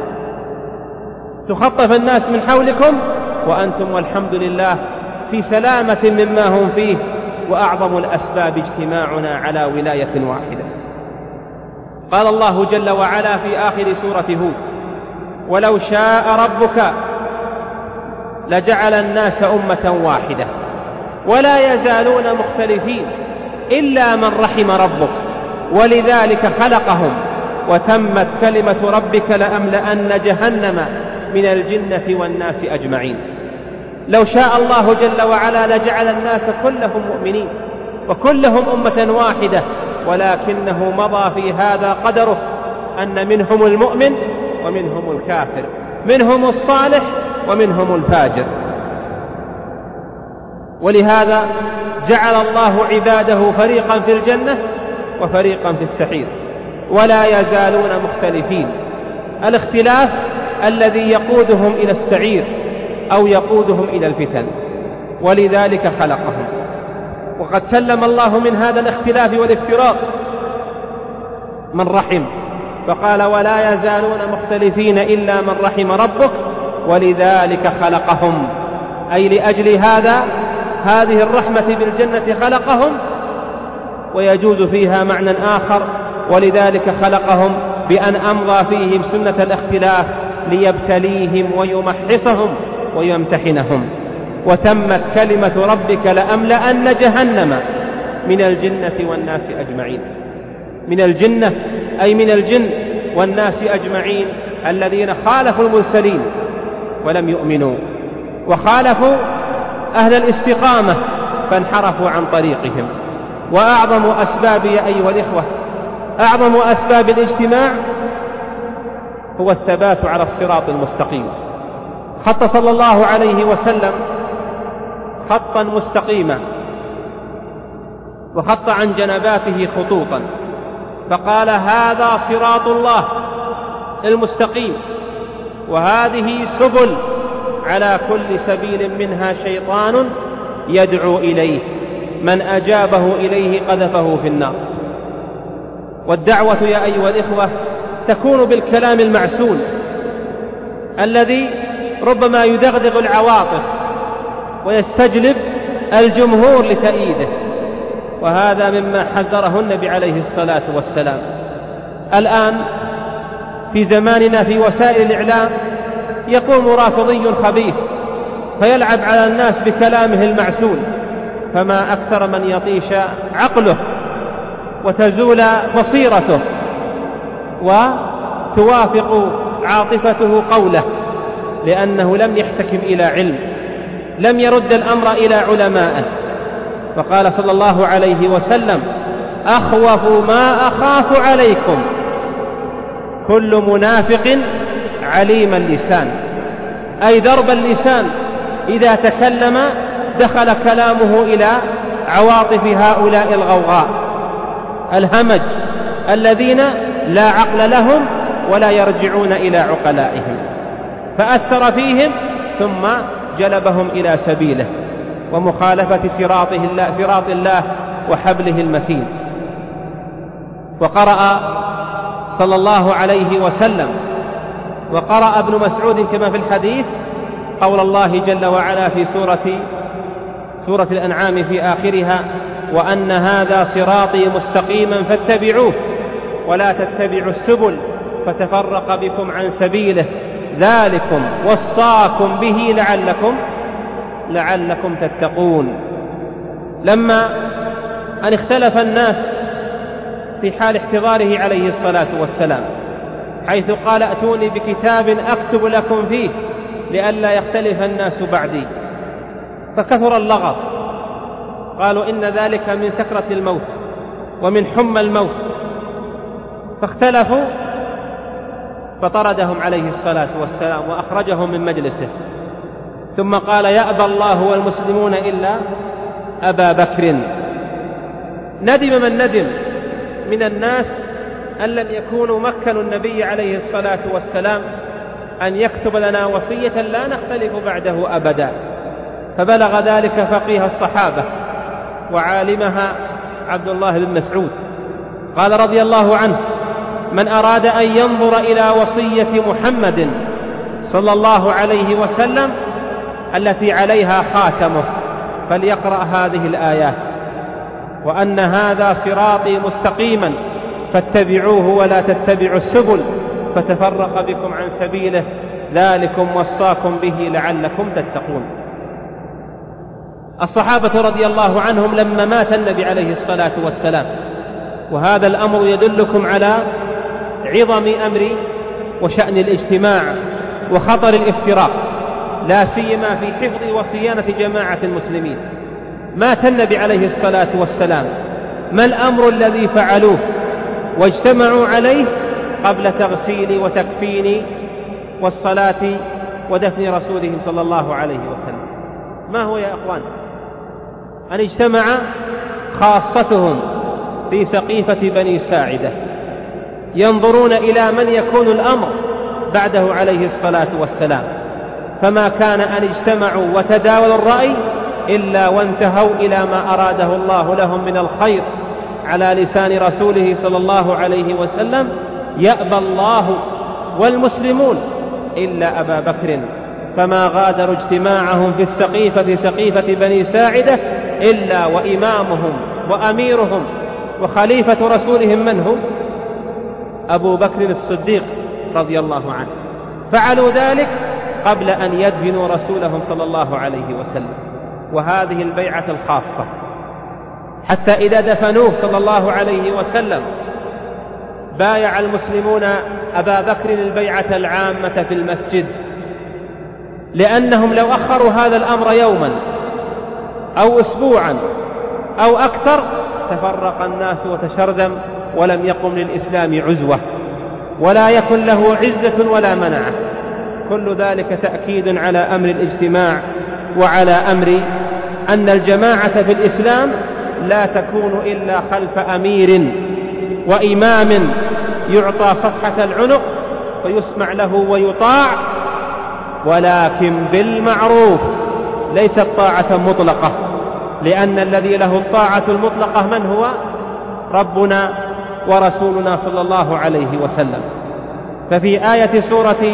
تخطف الناس من حولكم وأنتم والحمد لله في سلامة مما هم فيه، وأعظم الأسباب اجتماعنا على ولاية واحدة. قال الله جل وعلا في آخر سورة هود: ولو شاء ربك لجعل الناس أمة واحدة ولا يزالون مختلفين إلا من رحم ربك ولذلك خلقهم وتمت كلمة ربك لأملأن جهنم من الجنة والناس أجمعين. لو شاء الله جل وعلا لجعل الناس كلهم مؤمنين وكلهم أمة واحدة، ولكنه مضى في هذا قدره أن منهم المؤمن ومنهم الكافر، منهم الصالح ومنهم الفاجر. ولهذا جعل الله عباده فريقا في الجنة وفريقا في السعير، ولا يزالون مختلفين. الاختلاف الذي يقودهم إلى السعير أو يقودهم إلى الفتن، ولذلك خلقهم. وقد سلم الله من هذا الاختلاف والافتراق من رحم، فقال: ولا يزالون مختلفين إلا من رحم ربك ولذلك خلقهم، أي لأجل هذه الرحمة بالجنة خلقهم. ويجوز فيها معنى آخر: ولذلك خلقهم بأن أمضى فيهم سنة الاختلاف ليبتليهم ويمحصهم ويمتحنهم. وتمت كلمة ربك لأملأن جهنم من الجنة والناس أجمعين. من الجنة أي من الجن والناس أجمعين، الذين خالفوا المرسلين ولم يؤمنوا، وخالفوا أهل الاستقامة فانحرفوا عن طريقهم. وأعظم أسباب يا أيها الإخوة، أعظم أسباب الاجتماع هو الثبات على الصراط المستقيم. خط صلى الله عليه وسلم خطا مستقيما، وخط عن جنباته خطوطا، فقال: هذا صراط الله المستقيم، وهذه سبل، على كل سبيل منها شيطان يدعو إليه، من أجابه إليه قذفه في النار. والدعوة يا أيها الإخوة تكون بالكلام المعسول الذي ربما يدغدغ العواطف ويستجلب الجمهور لتأييده، وهذا مما حذره النبي عليه الصلاة والسلام. الآن في زماننا في وسائل الإعلام يقوم رافضي خبيث فيلعب على الناس بكلامه المعسول، فما أكثر من يطيش عقله وتزول بصيرته وتوافق عاطفته قوله، لأنه لم يحتكم إلى علم، لم يرد الأمر إلى علمائه. فقال صلى الله عليه وسلم: أخوف ما أخاف عليكم كل منافق عليم اللسان، أي ضرب اللسان، إذا تكلم دخل كلامه إلى عواطف هؤلاء الغوغاء الهمج الذين لا عقل لهم ولا يرجعون إلى عقلائهم، فأثر فيهم ثم جلبهم إلى سبيله ومخالفة صراط الله وحبله المتين. وقرأ صلى الله عليه وسلم وقرأ ابن مسعود كما في الحديث قول الله جل وعلا في سورة الأنعام في آخرها: وأن هذا صراطي مستقيما فاتبعوه ولا تتبعوا السبل فتفرق بكم عن سبيله ذلكم وصاكم به لعلكم لعلكم تتقون. لما أن اختلف الناس في حال احتضاره عليه الصلاة والسلام، حيث قال أتوني بكتاب أكتب لكم فيه لئلا يختلف الناس بعدي، فكثر اللغط، قالوا إن ذلك من سكرة الموت ومن حمى الموت، فاختلفوا، فطردهم عليه الصلاة والسلام وأخرجهم من مجلسه. ثم قال يأبى الله والمسلمون إلا أبا بكر. ندم من ندم من الناس أن لم يكونوا مكنوا النبي عليه الصلاة والسلام أن يكتب لنا وصية لا نختلف بعده أبدا. فبلغ ذلك فقيه الصحابة وعالمها عبد الله بن مسعود، قال رضي الله عنه: من أراد أن ينظر إلى وصية محمد صلى الله عليه وسلم التي عليها خاتمه فليقرأ هذه الآيات: وأن هذا صراطي مستقيما فاتبعوه ولا تتبعوا السبل فتفرق بكم عن سبيله ذلكم وصاكم به لعلكم تتقون. الصحابة رضي الله عنهم لما مات النبي عليه الصلاة والسلام، وهذا الأمر يدلكم على عظم أمر وشأن الاجتماع وخطر الافتراق، لا سيما في حفظ وصيانة جماعة المسلمين. مات النبي عليه الصلاة والسلام، ما الأمر الذي فعلوه واجتمعوا عليه قبل تغسيل وتكفين والصلاة ودفن رسوله صلى الله عليه وسلم؟ ما هو يا أخوان؟ أن اجتمع خاصتهم في سقيفة بني ساعدة ينظرون إلى من يكون الأمر بعده عليه الصلاة والسلام، فما كان أن اجتمعوا وتداولوا الرأي إلا وانتهوا إلى ما أراده الله لهم من الخير على لسان رسوله صلى الله عليه وسلم: يأبى الله والمسلمون إلا أبا بكر. فما غادروا اجتماعهم في السقيفة سقيفة بني ساعدة إلا وإمامهم وأميرهم وخليفة رسولهم من هو؟ أبو بكر الصديق رضي الله عنه. فعلوا ذلك قبل أن يدفنوا رسولهم صلى الله عليه وسلم. وهذه البيعة الخاصة، حتى إذا دفنوه صلى الله عليه وسلم بايع المسلمون أبا بكر البيعة العامة في المسجد، لأنهم لو أخروا هذا الأمر يوما أو أسبوعا أو أكثر تفرق الناس وتشرذم ولم يقم للإسلام عزوة ولا يكن له عزة ولا منعة. كل ذلك تأكيد على أمر الاجتماع وعلى أمر أن الجماعة في الإسلام لا تكون إلا خلف أمير وإمام يعطى صفحة العنق فيسمع له ويطاع، ولكن بالمعروف، ليست طاعة مطلقة، لأن الذي له الطاعة المطلقة من هو؟ ربنا ورسولنا صلى الله عليه وسلم. ففي آية سورة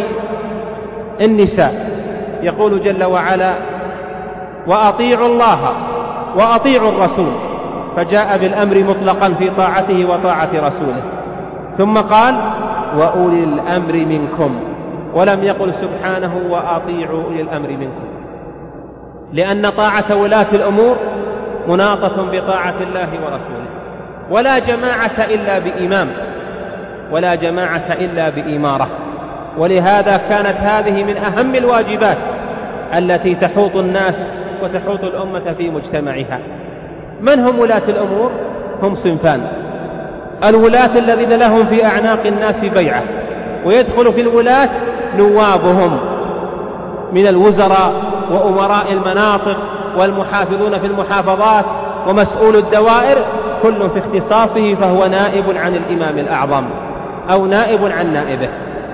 النساء يقول جل وعلا: وأطيعوا الله وأطيعوا الرسول، فجاء بالأمر مطلقا في طاعته وطاعة رسوله، ثم قال: وأولي الأمر منكم، ولم يقل سبحانه وأطيعوا أولي الأمر منكم، لأن طاعة ولاة الأمور مناطة بطاعة الله ورسوله. ولا جماعة إلا بإمام، ولا جماعة إلا بإمارة. ولهذا كانت هذه من أهم الواجبات التي تحوط الناس وتحوط الأمة في مجتمعها. من هم ولاة الأمور؟ هم صنفان: الولاة الذين لهم في أعناق الناس بيعة، ويدخل في الولاة نوابهم من الوزراء وأمراء المناطق والمحافظون في المحافظات ومسؤول الدوائر، كل في اختصاصه فهو نائب عن الإمام الأعظم أو نائب عن نائبه.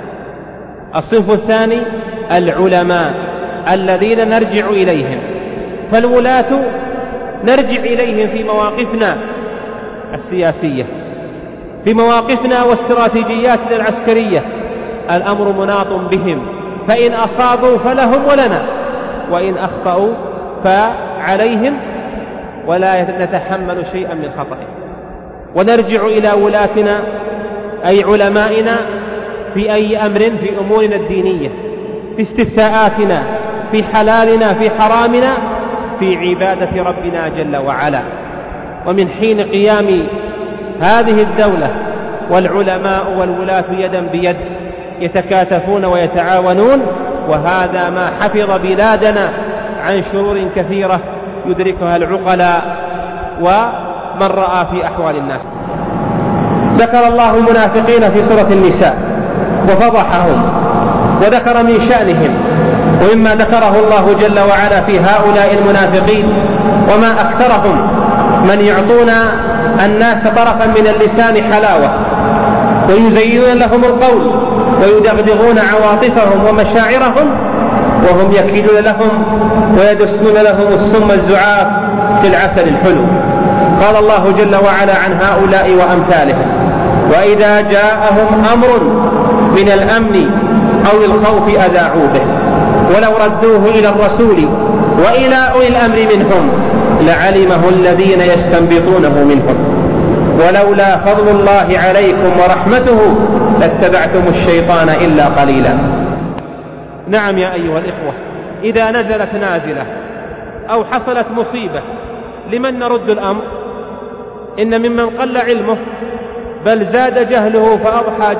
الصنف الثاني العلماء الذين نرجع إليهم، فالولاة نرجع إليهم في مواقفنا السياسية، في مواقفنا واستراتيجياتنا العسكرية، الأمر مناط بهم، فإن أصابوا فلهم ولنا، وإن أخطأوا فعليهم، ولا نتحمل شيئا من خطئه. ونرجع إلى ولاتنا أي علمائنا في أي أمر في أمورنا الدينية، في استفتاءاتنا، في حلالنا في حرامنا في عبادة ربنا جل وعلا. ومن حين قيام هذه الدولة والعلماء والولاة يدا بيد يتكاتفون ويتعاونون، وهذا ما حفظ بلادنا عن شرور كثيرة يدركها العقلاء ومن رأى في أحوال الناس. ذكر الله المنافقين في سورة النساء وفضحهم وذكر من شأنهم، ومما ذكره الله جل وعلا في هؤلاء المنافقين وما أكثرهم من يعطون الناس طرفا من اللسان حلاوة ويزينون لهم القول ويدغدغون عواطفهم ومشاعرهم وهم يكيدون لهم ويدسون لهم السم الزعاف في العسل الحلو. قال الله جل وعلا عن هؤلاء وأمثالهم: وإذا جاءهم أمر من الأمن أو الخوف أذاعوا به ولو ردوه إلى الرسول وإلى أولي الأمر منهم لعلمه الذين يستنبطونه منهم ولولا فضل الله عليكم ورحمته لاتبعتم الشيطان إلا قليلا. نعم يا أيها الإخوة، إذا نزلت نازلة أو حصلت مصيبة لمن نرد الأمر؟ إن ممن قل علمه بل زاد جهله فأضحى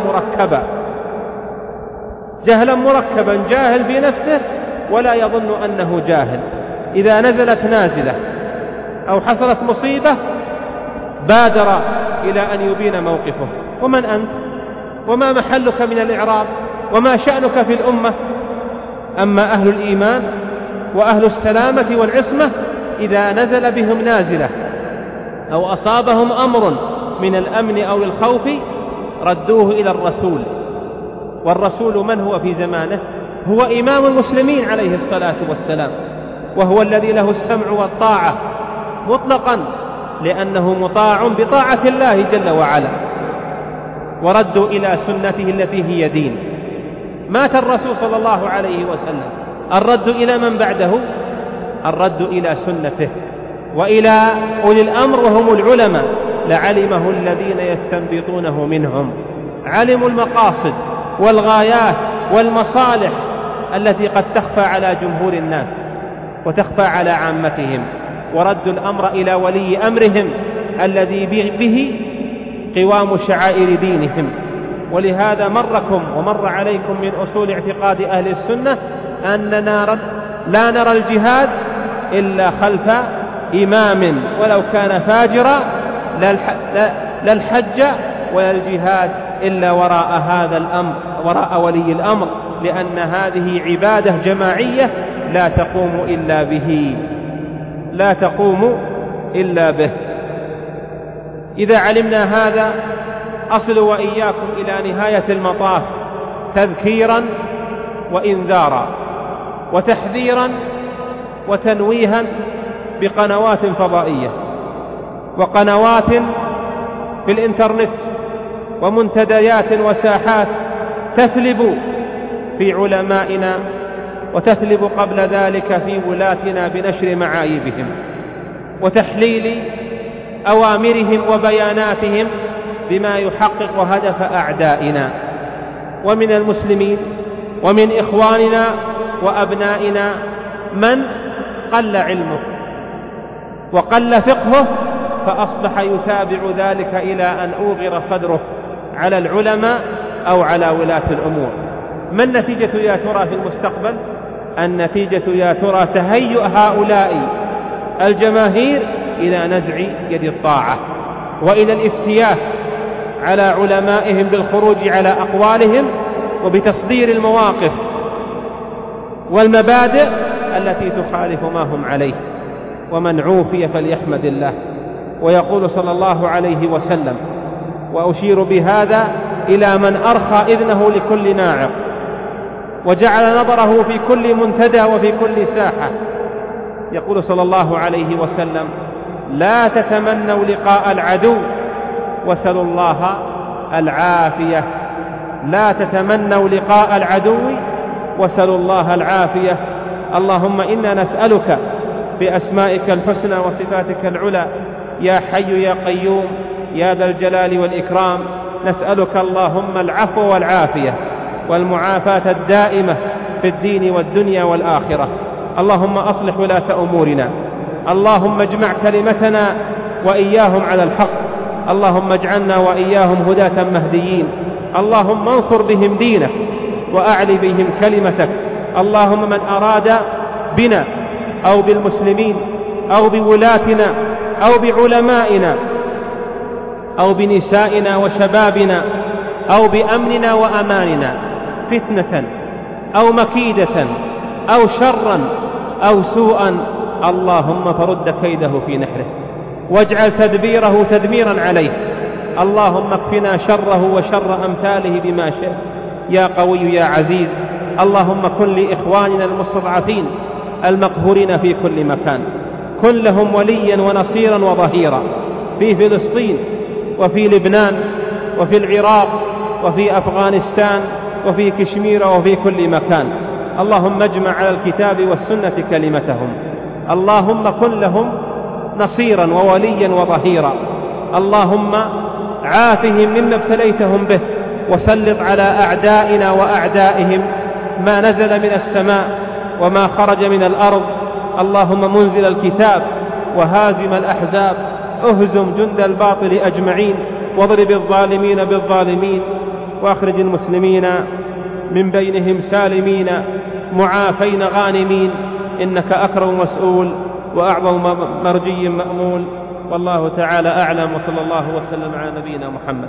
جهلا مركبا، جاهل في نفسه ولا يظن أنه جاهل. إذا نزلت نازلة أو حصلت مصيبة بادر إلى أن يبين موقفه: ومن أنت؟ وما محلك من الإعراض؟ وما شأنك في الأمة؟ أما أهل الإيمان وأهل السلامة والعصمة إذا نزل بهم نازلة أو أصابهم أمر من الأمن أو الخوف ردوه إلى الرسول. والرسول من هو في زمانه؟ هو إمام المسلمين عليه الصلاة والسلام، وهو الذي له السمع والطاعة مطلقا لأنه مطاع بطاعة الله جل وعلا. وردوا إلى سنته التي هي دين. مات الرسول صلى الله عليه وسلم، الرد إلى من بعده؟ الرد إلى سنته وإلى أولي الأمر وهم العلماء لعلمه الذين يستنبطونه منهم. علموا المقاصد والغايات والمصالح التي قد تخفى على جمهور الناس وتخفى على عامتهم، وردوا الأمر إلى ولي أمرهم الذي به قوام شعائر دينهم. ولهذا مركم ومر عليكم من أصول اعتقاد أهل السنة أننا لا نرى الجهاد إلا خلف إمام ولو كان فاجرا، لا الحج ولا الجهاد إلا وراء هذا الأمر، وراء ولي الأمر، لأن هذه عبادة جماعية لا تقوم إلا به. إذا علمنا هذا أصل وإياكم إلى نهاية المطاف تذكيرا وإنذارا وتحذيرا وتنويها بقنوات فضائية وقنوات في الإنترنت ومنتديات وساحات تثلب في علمائنا وتثلب قبل ذلك في ولاتنا بنشر معايبهم وتحليل أوامرهم وبياناتهم بما يحقق هدف أعدائنا. ومن المسلمين ومن إخواننا وأبنائنا من قل علمه وقل فقهه فأصبح يتابع ذلك إلى أن أوغر صدره على العلماء أو على ولاة الأمور. ما النتيجة يا ترى في المستقبل؟ النتيجة يا ترى تهيؤ هؤلاء الجماهير إلى نزع يد الطاعة وإلى الافتياء على علمائهم بالخروج على أقوالهم وبتصدير المواقف والمبادئ التي تخالف ما هم عليه. ومن عوفي فليحمد الله. ويقول صلى الله عليه وسلم، وأشير بهذا إلى من أرخى إذنه لكل ناعق وجعل نظره في كل منتدى وفي كل ساحة، يقول صلى الله عليه وسلم: لا تتمنوا لقاء العدو وسلوا الله العافية. لا تتمنوا لقاء العدو وسلوا الله العافية. اللهم إنا نسألك بأسمائك الحسنى وصفاتك العلى يا حي يا قيوم يا ذا الجلال والإكرام، نسألك اللهم العفو والعافية والمعافاة الدائمة في الدين والدنيا والآخرة. اللهم أصلح ولاة أمورنا، اللهم اجمع كلمتنا وإياهم على الحق، اللهم اجعلنا وإياهم هداة مهديين، اللهم انصر بهم دينك وأعل بهم كلمتك. اللهم من أراد بنا أو بالمسلمين أو بولاتنا أو بعلمائنا أو بنسائنا وشبابنا أو بأمننا وأماننا فتنة أو مكيدة أو شرا أو سوءا، اللهم فرد كيده في نحره واجعل تدبيره تدميرا عليه. اللهم اكفنا شره وشر أمثاله بما شئت يا قوي يا عزيز. اللهم كن لإخواننا المستضعفين المقهورين في كل مكان، كن لهم وليا ونصيرا وظهيرا في فلسطين وفي لبنان وفي العراق وفي أفغانستان وفي كشمير وفي كل مكان. اللهم اجمع على الكتاب والسنة كلمتهم، اللهم كن لهم نصيرا ووليا وظهيرا. اللهم عافهم مما ابتليتهم به، وسلط على أعدائنا وأعدائهم ما نزل من السماء وما خرج من الأرض. اللهم منزل الكتاب وهازم الأحزاب، اهزم جند الباطل أجمعين، واضرب الظالمين بالظالمين، وأخرج المسلمين من بينهم سالمين معافين غانمين، إنك أكرم مسؤول وأعظم مرجي مأمول. والله تعالى أعلم، وصلى الله وسلم على نبينا محمد.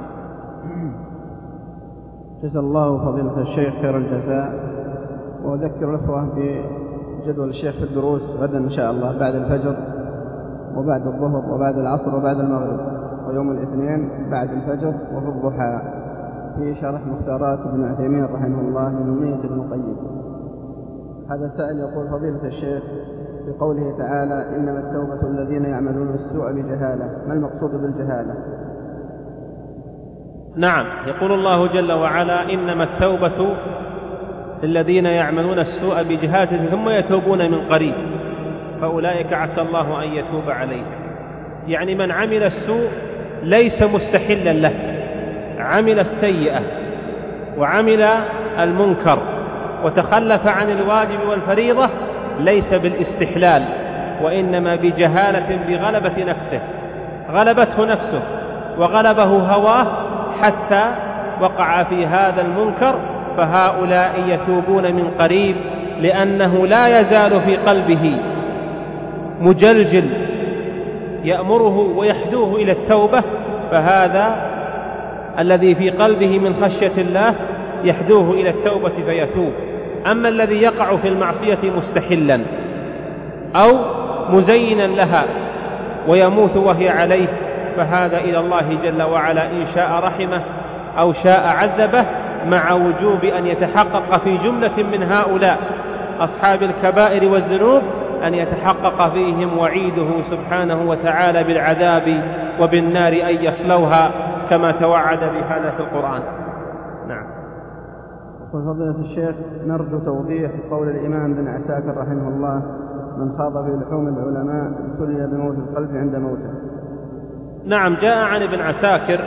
جزا الله فضيلة الشيخ خير الجزاء. وأذكر الأخوة بجدول الشيخ في الدروس غدا إن شاء الله بعد الفجر وبعد الظهر وبعد العصر وبعد المغرب، ويوم الاثنين بعد الفجر وفي الضحى، في شرح مختارات ابن عثيمين رحمه الله لنونية ابن القيم. هذا سائل يقول: فضيلة الشيخ، في قوله تعالى إنما التوبة الذين يعملون السوء بجهالة، ما المقصود بالجهالة؟ نعم، يقول الله جل وعلا: إنما التوبة الذين يعملون السوء بجهالة ثم يتوبون من قريب فأولئك عسى الله أن يتوب عليه. يعني من عمل السوء ليس مستحلا له، عمل السيئة وعمل المنكر وتخلف عن الواجب والفريضة ليس بالاستحلال، وإنما بجهالة بغلبة نفسه، غلبته نفسه وغلبه هواه حتى وقع في هذا المنكر، فهؤلاء يتوبون من قريب، لأنه لا يزال في قلبه مجلجل يأمره ويحدوه إلى التوبة، فهذا الذي في قلبه من خشية الله يحدوه إلى التوبة فيتوب. أما الذي يقع في المعصية مستحلا أو مزينا لها ويموت وهي عليه، فهذا إلى الله جل وعلا إن شاء رحمه أو شاء عذبه، مع وجوب أن يتحقق في جملة من هؤلاء أصحاب الكبائر والذنوب أن يتحقق فيهم وعيده سبحانه وتعالى بالعذاب وبالنار أن يصلوها كما توعد بهذا في القرآن. نعم. وفضيلة الشيخ، نرجو توضيح قول الإمام بن عساكر رحمه الله: من خاض في لحوم العلماء ابتلي بموت القلب عند موته. نعم، جاء عن ابن عساكر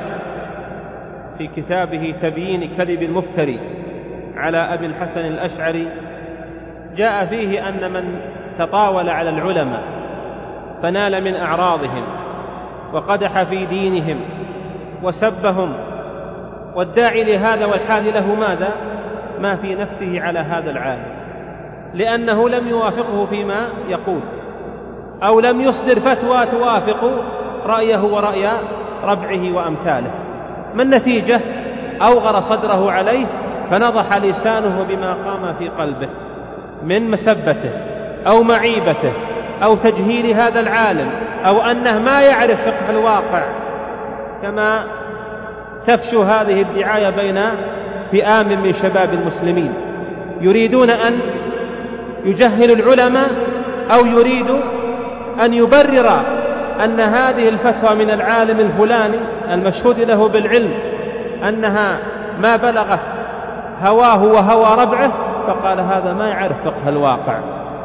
في كتابه تبيين كذب المفتري على أبي الحسن الأشعري، جاء فيه أن من تطاول على العلماء فنال من أعراضهم وقدح في دينهم وسبهم، والداعي لهذا والحال له ماذا؟ ما في نفسه على هذا العالم، لأنه لم يوافقه فيما يقول أو لم يصدر فتوى توافق رأيه ورأي ربعه وأمثاله. ما النتيجة؟ أوغر صدره عليه فنضح لسانه بما قام في قلبه من مسبته أو معيبته أو تجهيل هذا العالم أو أنه ما يعرف فقه الواقع، كما تفشو هذه الدعاية بين فئام من شباب المسلمين، يريدون أن يجهلوا العلماء أو يريد أن يبرر أن هذه الفتوى من العالم الفلاني المشهود له بالعلم أنها ما بلغت هواه وهوى ربعه، فقال هذا ما يعرف فقه الواقع،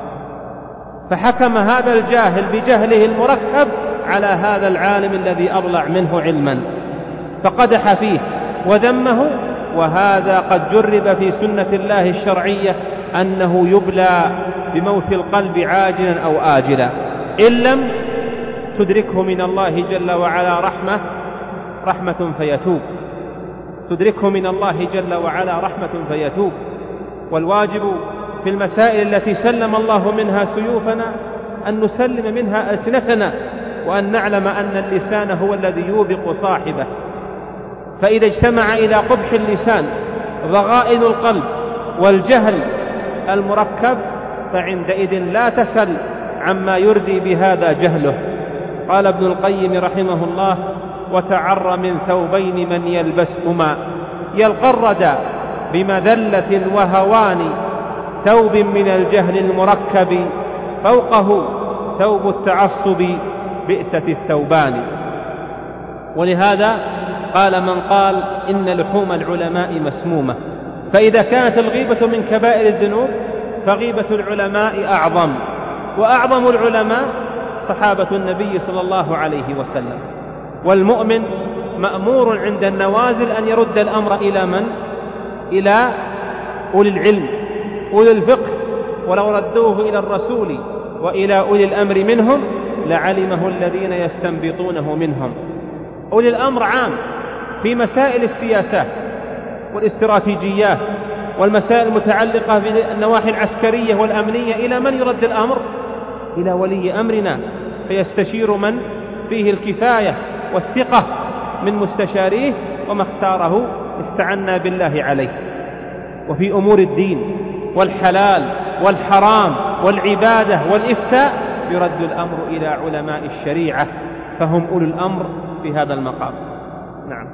فحكم هذا الجاهل بجهله المركب على هذا العالم الذي أضلع منه علما، فقدح فيه وذمه وهذا قد جرب في سنة الله الشرعية أنه يبلى بموت القلب عاجلا أو آجلا، إن لم تدركه من الله جل وعلا رحمة فيتوب، تدركه من الله جل وعلا رحمة فيتوب. والواجب في المسائل التي سلم الله منها سيوفنا أن نسلم منها ألسنتنا، وأن نعلم أن اللسان هو الذي يوبق صاحبه، فإذا اجتمع إلى قبح اللسان ضغائن القلب والجهل المركب فعندئذ لا تسل عما يردي بهذا جهله. قال ابن القيم رحمه الله: وتعر من ثوبين من يلبسهما يلقى الردى بمذلة وهوان، ثوب من الجهل المركب فوقه ثوب التعصب بئست الثوبان. ولهذا قال من قال إن لحوم العلماء مسمومة، فإذا كانت الغيبة من كبائر الذنوب فغيبة العلماء أعظم، وأعظم العلماء صحابة النبي صلى الله عليه وسلم. والمؤمن مأمور عند النوازل أن يرد الأمر إلى من؟ إلى أولي العلم أولي الفقه، ولو ردوه إلى الرسول وإلى أولي الأمر منهم لعلمه الذين يستنبطونه منهم. أولي الأمر عام في مسائل السياسات والاستراتيجيات والمسائل المتعلقة بالنواحي العسكرية والأمنية. إلى من يرد الأمر؟ إلى ولي أمرنا، فيستشير من فيه الكفاية والثقة من مستشاريه، وما اختاره استعنا بالله عليه. وفي أمور الدين والحلال والحرام والعبادة والإفتاء يرد الأمر إلى علماء الشريعة، فهم أولو الأمر في هذا المقام. نعم.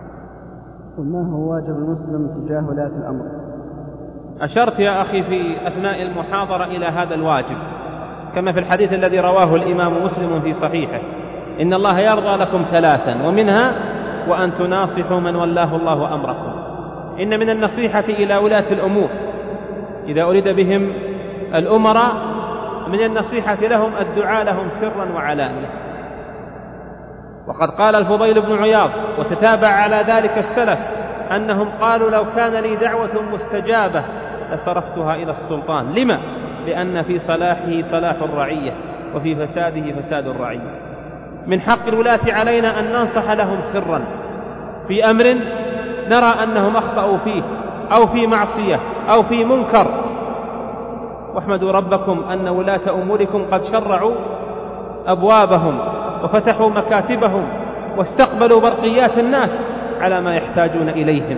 وما هو واجب المسلم تجاه ولاة الأمر؟ أشرت يا أخي في أثناء المحاضرة إلى هذا الواجب، كما في الحديث الذي رواه الإمام مسلم في صحيحه: إن الله يرضى لكم ثلاثا ومنها وأن تناصحوا من والله الله أمركم. إن من النصيحة إلى ولاة الأمور إذا أريد بهم الأمراء من النصيحة لهم الدعاء لهم سرا وعلانية. وقد قال الفضيل بن عياض وتتابع على ذلك السلف أنهم قالوا: لو كان لي دعوة مستجابة لصرفتها إلى السلطان. لما؟ لأن في صلاحه صلاح الرعية وفي فساده فساد الرعية. من حق الولاة علينا أن ننصح لهم سرا في أمر نرى أنهم أخطأوا فيه أو في معصية أو في منكر، واحمدوا ربكم أن ولاة أموركم قد شرعوا أبوابهم وفتحوا مكاتبهم واستقبلوا برقيات الناس على ما يحتاجون إليهم.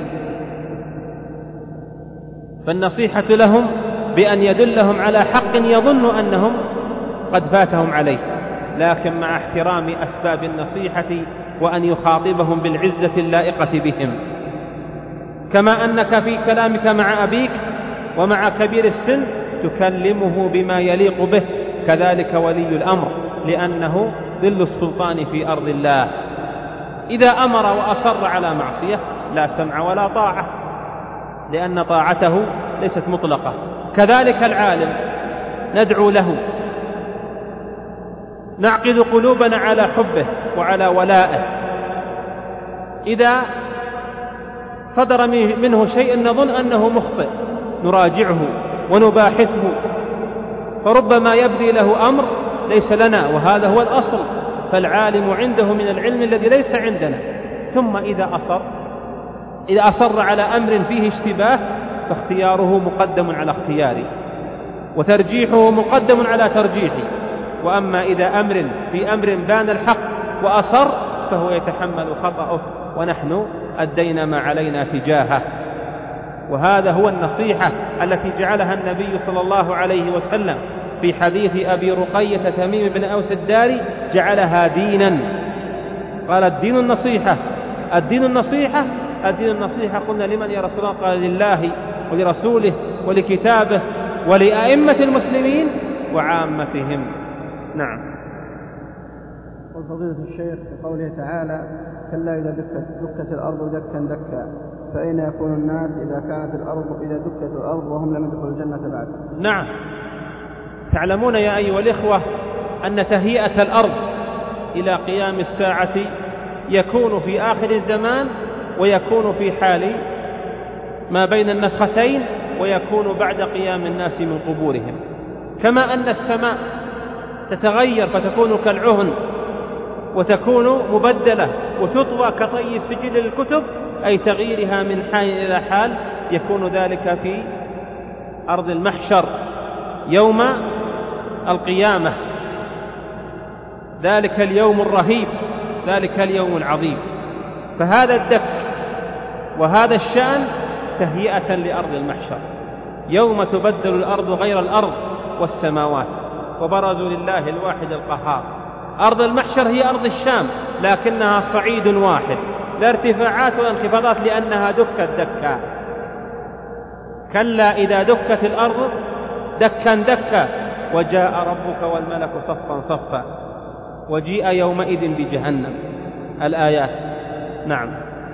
فالنصيحة لهم بأن يدلهم على حق يظن أنهم قد فاتهم عليه، لكن مع احترام أسباب النصيحة، وأن يخاطبهم بالعزة اللائقة بهم. كما أنك في كلامك مع أبيك ومع كبير السن تكلمه بما يليق به، كذلك ولي الأمر، لأنه ظل السلطان في أرض الله. إذا أمر وأصر على معصية لا سمع ولا طاعة، لأن طاعته ليست مطلقة. كذلك العالم ندعو له، نعقد قلوبنا على حبه وعلى ولائه. إذا صدر منه شيء نظن أنه مخطئ نراجعه ونباحثه، فربما يبدي له أمر ليس لنا، وهذا هو الأصل. فالعالم عنده من العلم الذي ليس عندنا. ثم إذا أصر على أمر فيه اشتباه فاختياره مقدم على اختياري، وترجيحه مقدم على ترجيحي. وأما إذا في أمر بان الحق وأصر فهو يتحمل خطأه، ونحن أدينا ما علينا تجاهه. وهذا هو النصيحة التي جعلها النبي صلى الله عليه وسلم في حديث أبي رقية تميم بن أوس الداري، جعلها دينا. قال: الدين النصيحة، الدين النصيحة، الدين النصيحة. قلنا: لمن يا رسول الله؟ قال: لله ولرسوله ولكتابه ولأئمة المسلمين وعامتهم. نعم. وفضيلة الشيخ في قوله تعالى: كلا إذا دكت الأرض دكا دكا، فأين يكون الناس إذا دكت الأرض وهم لم يدخلوا الجنة بعد؟ نعم. تعلمون يا أيها الإخوة أن تهيئة الأرض إلى قيام الساعة يكون في آخر الزمان ويكون في حال ما بين النفختين ويكون بعد قيام الناس من قبورهم. كما أن السماء تتغير فتكون كالعهن وتكون مبدلة وتطوى كطي السجل للكتب، أي تغييرها من حال إلى حال، يكون ذلك في أرض المحشر يوم القيامة، ذلك اليوم الرهيب، ذلك اليوم العظيم. فهذا الدك وهذا الشأن تهيئة لأرض المحشر، يوم تبدل الأرض غير الأرض والسماوات وبرزوا لله الواحد القهار. أرض المحشر هي أرض الشام، لكنها صعيد واحد، لا ارتفاعات ولا انخفاضات، لأنها دكت دكا. كلا إذا دكت الأرض دكا دكا وجاء ربك والملك صفا صفا وجيء يومئذ بجهنم. الآيات. نعم.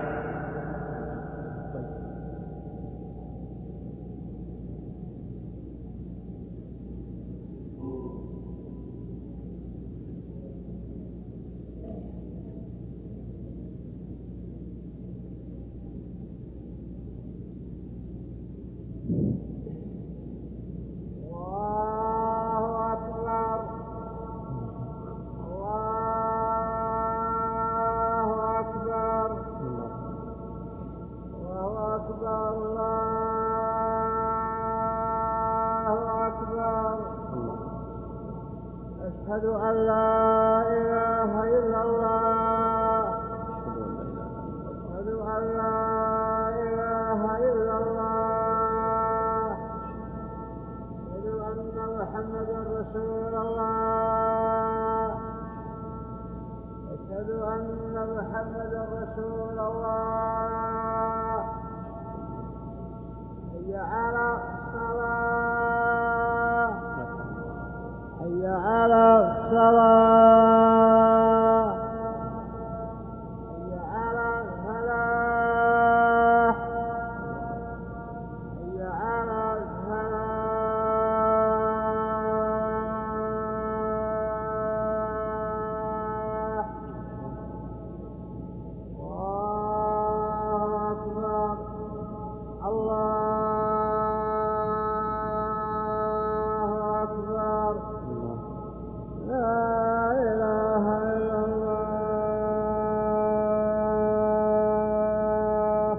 أشهد أن لا إله إلا الله. أشهد أن لا إله إلا الله. أشهد أن محمدا رسول الله. أشهد أن محمدا رسول الله. حي على الصلاة. حي على الصلاة. حي على الفلاح. حي على الفلاح. الله أكبر. الله أكبر. لا إله إلا الله.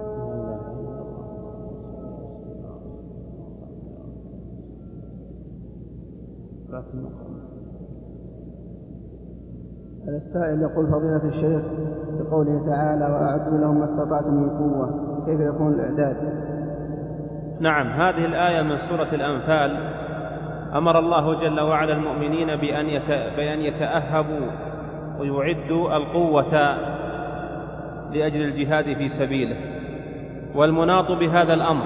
السائل يقول فضيلة الشيخ بقوله تعالى وأعدوا لهم ما استطعتم من قوة، كيف يكون الإعداد؟ نعم، هذه الآية من سورة الأنفال. أمر الله جل وعلا المؤمنين بأن يتأهبوا ويعدوا القوة لأجل الجهاد في سبيله، والمناط بهذا الأمر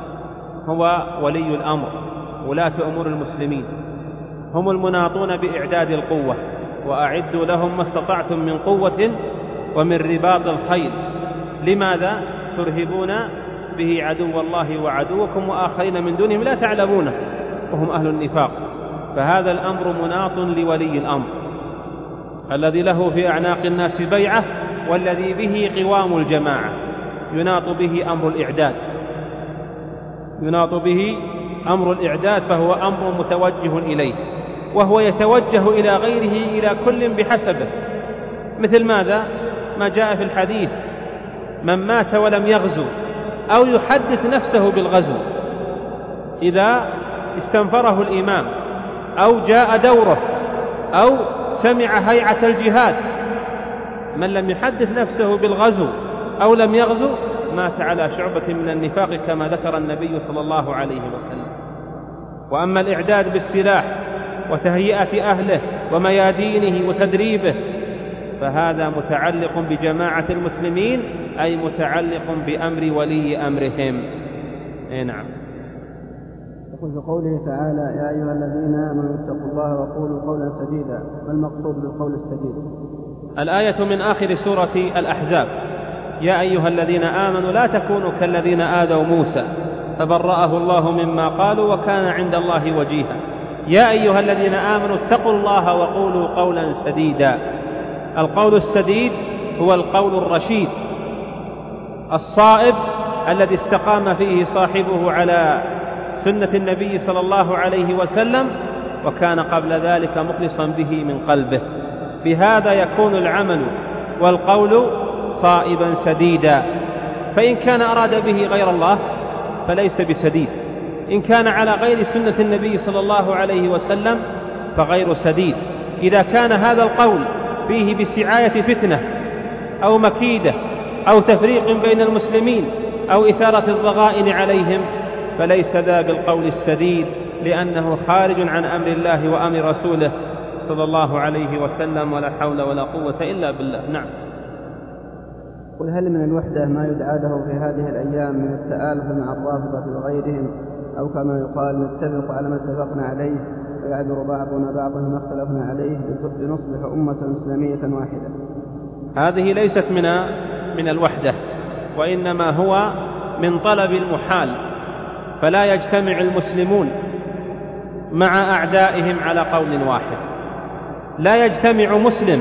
هو ولي الأمر، ولاة أمور المسلمين، هم المناطون بإعداد القوة. وأعدوا لهم ما استطعتم من قوة ومن رباط الخيل. لماذا؟ ترهبون به عدو الله وعدوكم وآخرين من دونهم لا تعلمونه وهم أهل النفاق. فهذا الأمر مناط لولي الأمر الذي له في أعناق الناس بيعة، والذي به قوام الجماعة، يناط به أمر الإعداد، يناط به أمر الإعداد، فهو أمر متوجه إليه، وهو يتوجه إلى غيره، إلى كل بحسبه. مثل ماذا؟ ما جاء في الحديث: من مات ولم يغزو أو يحدث نفسه بالغزو، إذا استنفره الإمام أو جاء دوره أو سمع هيعة الجهاد، من لم يحدث نفسه بالغزو أو لم يغزو مات على شعبة من النفاق، كما ذكر النبي صلى الله عليه وسلم. وأما الإعداد بالسلاح وتهيئة أهله وميادينه وتدريبه فهذا متعلق بجماعة المسلمين، أي متعلق بأمر ولي أمرهم. نعم. يقول في قوله تعالى يا أيها الذين آمنوا اتقوا الله وقولوا قولا سديدا، ما المقصود بالقول السديد؟ الآية من آخر سورة الأحزاب: يا أيها الذين آمنوا لا تكونوا كالذين آذوا موسى فبرأه الله مما قالوا وكان عند الله وجيها. يا أيها الذين آمنوا اتقوا الله وقولوا قولا سديدا. القول السديد هو القول الرشيد الصائب الذي استقام فيه صاحبه على سنة النبي صلى الله عليه وسلم وكان قبل ذلك مخلصا به من قلبه. في هذا يكون العمل والقول صائبا سديدا. فإن كان أراد به غير الله فليس بسديد، إن كان على غير سنة النبي صلى الله عليه وسلم فغير سديد. إذا كان هذا القول فيه بسعاية فتنة أو مكيدة أو تفريق بين المسلمين أو إثارة الضغائن عليهم فليس ذا بالقول السديد، لأنه خارج عن أمر الله وأمر رسوله صلى الله عليه وسلم، ولا حول ولا قوة إلا بالله. نعم. قل هل من الوحدة ما يدعى له في هذه الأيام من التآلف مع الرافضة وغيرهم، أو كما يقال نتفق على ما اتفقنا عليه ويعذر بعضنا بعضا ما اختلفنا عليه لنصبح أمة إسلامية واحدة؟ هذه ليست من الوحدة، وإنما هو من طلب المحال. فلا يجتمع المسلمون مع أعدائهم على قول واحد، لا يجتمع مسلم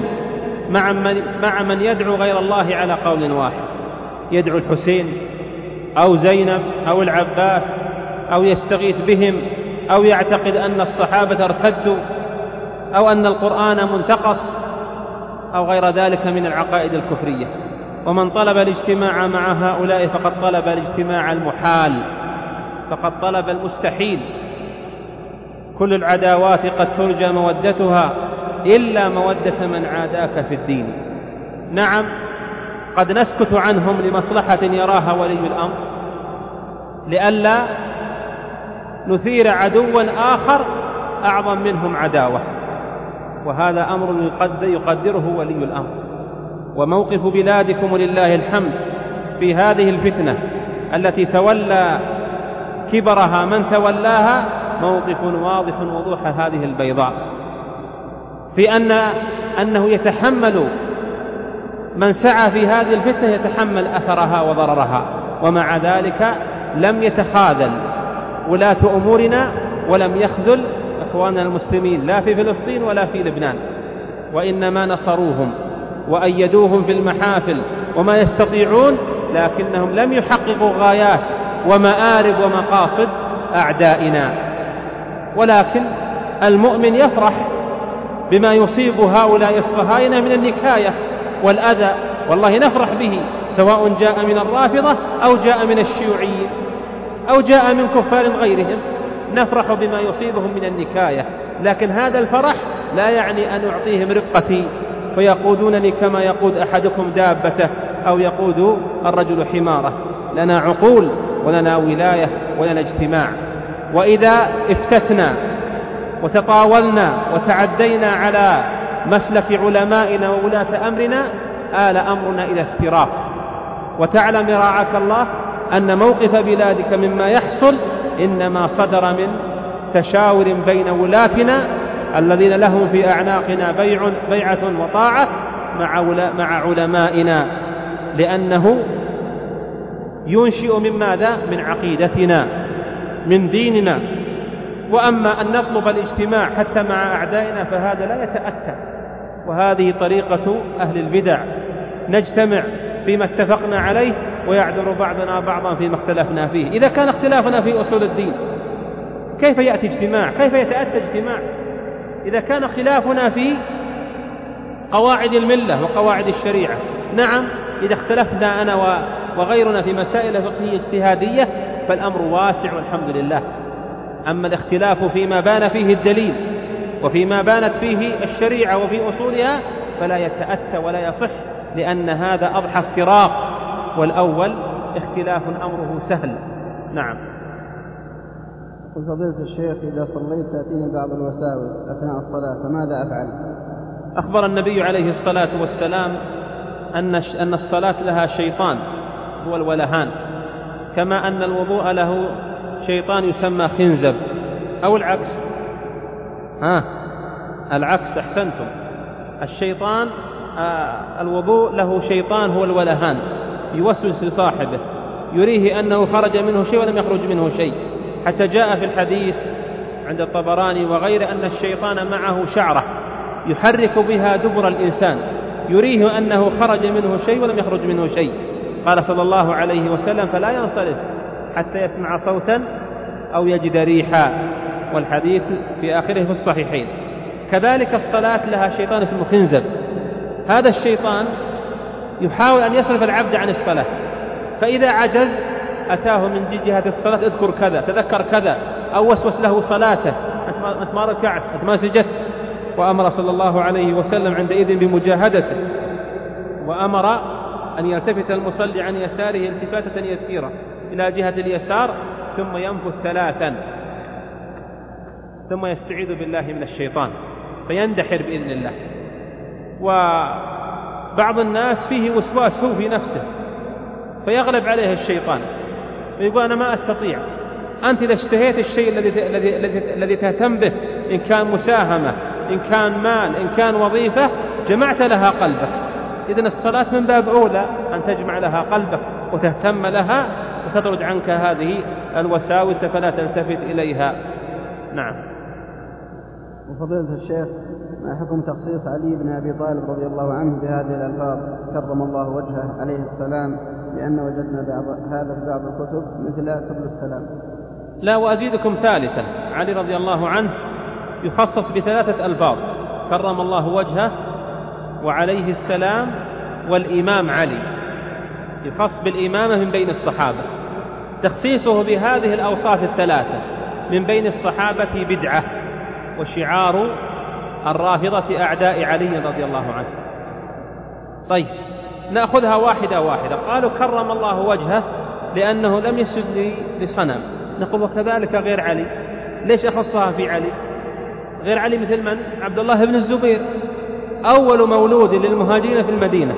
مع من يدعو غير الله على قول واحد، يدعو الحسين أو زينب أو العباس أو يستغيث بهم أو يعتقد أن الصحابة ارتدوا أو أن القرآن منتقص أو غير ذلك من العقائد الكفرية. ومن طلب الاجتماع مع هؤلاء فقد طلب الاجتماع المحال، فقد طلب المستحيل. كل العداوات قد ترجى مودتها إلا مودة من عاداك في الدين. نعم، قد نسكت عنهم لمصلحة يراها ولي الأمر لئلا نثير عدوا آخر أعظم منهم عداوة، وهذا أمر يقدره ولي الأمر. وموقف بلادكم لله الحمد في هذه الفتنة التي تولى كبرها من تولاها موقف واضح وضوح هذه البيضاء، في أنه يتحمل من سعى في هذه الفتنة يتحمل أثرها وضررها، ومع ذلك لم يتخاذل ولاة أمورنا ولم يخذل إخواننا المسلمين لا في فلسطين ولا في لبنان، وإنما نصروهم وأيدوهم في المحافل وما يستطيعون، لكنهم لم يحققوا غايات ومآرب ومقاصد أعدائنا. ولكن المؤمن يفرح بما يصيب هؤلاء الصهاينة من النكاية والأذى، والله نفرح به، سواء جاء من الرافضة أو جاء من الشيوعيين أو جاء من كفار غيرهم، نفرح بما يصيبهم من النكاية. لكن هذا الفرح لا يعني أن أعطيهم رقتي فيقودونني كما يقود أحدكم دابته أو يقود الرجل حماره. لنا عقول ولنا ولاية ولنا اجتماع. وإذا افتتنا وتطاولنا وتعدينا على مسلك علمائنا وولاة أمرنا آل أمرنا إلى افتراق. وتعلم رعاك الله أن موقف بلادك مما يحصل إنما صدر من تشاور بين ولاتنا الذين لهم في أعناقنا بيعة وطاعة مع علمائنا، لأنه ينشئ من ماذا؟ من عقيدتنا، من ديننا. وأما أن نطلب الاجتماع حتى مع أعدائنا فهذا لا يتأتى، وهذه طريقة أهل البدع، نجتمع فيما اتفقنا عليه ويعذر بعضنا بعضا فيما اختلفنا فيه. إذا كان اختلافنا في أصول الدين كيف يأتي اجتماع؟ كيف يتأتى اجتماع؟ إذا كان خلافنا في قواعد الملة وقواعد الشريعة، نعم إذا اختلفنا أنا وغيرنا في مسائل فقهية اجتهادية فالأمر واسع والحمد لله. أما الاختلاف فيما بان فيه الدليل وفيما بانت فيه الشريعة وفي أصولها فلا يتأتى ولا يصح، لأن هذا أضحى افتراق، والأول اختلاف أمره سهل. نعم. قل فضيلة الشيخ إذا صليت تأتيني بعض الوساوس أثناء الصلاة فماذا أفعل؟ أخبر النبي عليه الصلاة والسلام أن الصلاة لها شيطان هو الولهان، كما أن الوضوء له شيطان يسمى خنزب، أو العكس. العكس، أحسنتم. الشيطان الوضوء له شيطان هو الولهان يوسوس لصاحبه يريه أنه خرج منه شيء ولم يخرج منه شيء، حتى جاء في الحديث عند الطبراني وغيره أن الشيطان معه شعرة يحرك بها دبر الإنسان يريه أنه خرج منه شيء ولم يخرج منه شيء، قال صلى الله عليه وسلم: فلا ينصرف حتى يسمع صوتا أو يجد ريحا، والحديث في آخره في الصحيحين. كذلك الصلاة لها شيطان اسمه خنزب، هذا الشيطان يحاول أن يصرف العبد عن الصلاة، فإذا عجز أتاه من جهة الصلاة: اذكر كذا، تذكر كذا، أو وسوس له صلاته: أنت ما ركعت، أنت ما سجدت. وأمر صلى الله عليه وسلم عندئذ بمجاهدته، وأمر أن يلتفت المصلي عن يساره التفاتة يسيرة إلى جهة اليسار، ثم ينفث 3 ثم يستعيذ بالله من الشيطان فيندحر بإذن الله. وبعض الناس فيه وسواس هو في نفسه فيغلب عليه الشيطان ويقول: أنا ما أستطيع. أنت إذا اشتهيت الشيء الذي تهتم به، إن كان مساهمة، إن كان مال، إن كان وظيفة، جمعت لها قلبك. إذن الصلاة من باب أولى أن تجمع لها قلبك وتهتم لها وتطرد عنك هذه الوساوس فلا تلتفت إليها. نعم. وفضيلة الشيخ، ما حكم تخصيص علي بن أبي طالب رضي الله عنه بهذه الألفاظ: كرم الله وجهه عليه السلام، لأن وجدنا هذا في بعض الكتب مثل سبل السلام؟ لا، وأزيدكم ثالثا: علي رضي الله عنه يخصص ب3 ألفاظ: كرم الله وجهه، وعليه السلام، والإمام علي. يخص بالإمامة من بين الصحابة. تخصيصه بهذه الأوصاف ال3 من بين الصحابة بدعة، وشعار الرافضة أعداء علي رضي الله عنه. طيب، نأخذها واحدة واحدة. قالوا: كرم الله وجهه لأنه لم يسجد لصنم. نقول: وكذلك غير علي. ليش أخصها في علي؟ غير علي مثل من؟ عبد الله بن الزبير، أول مولود للمهاجرين في المدينة،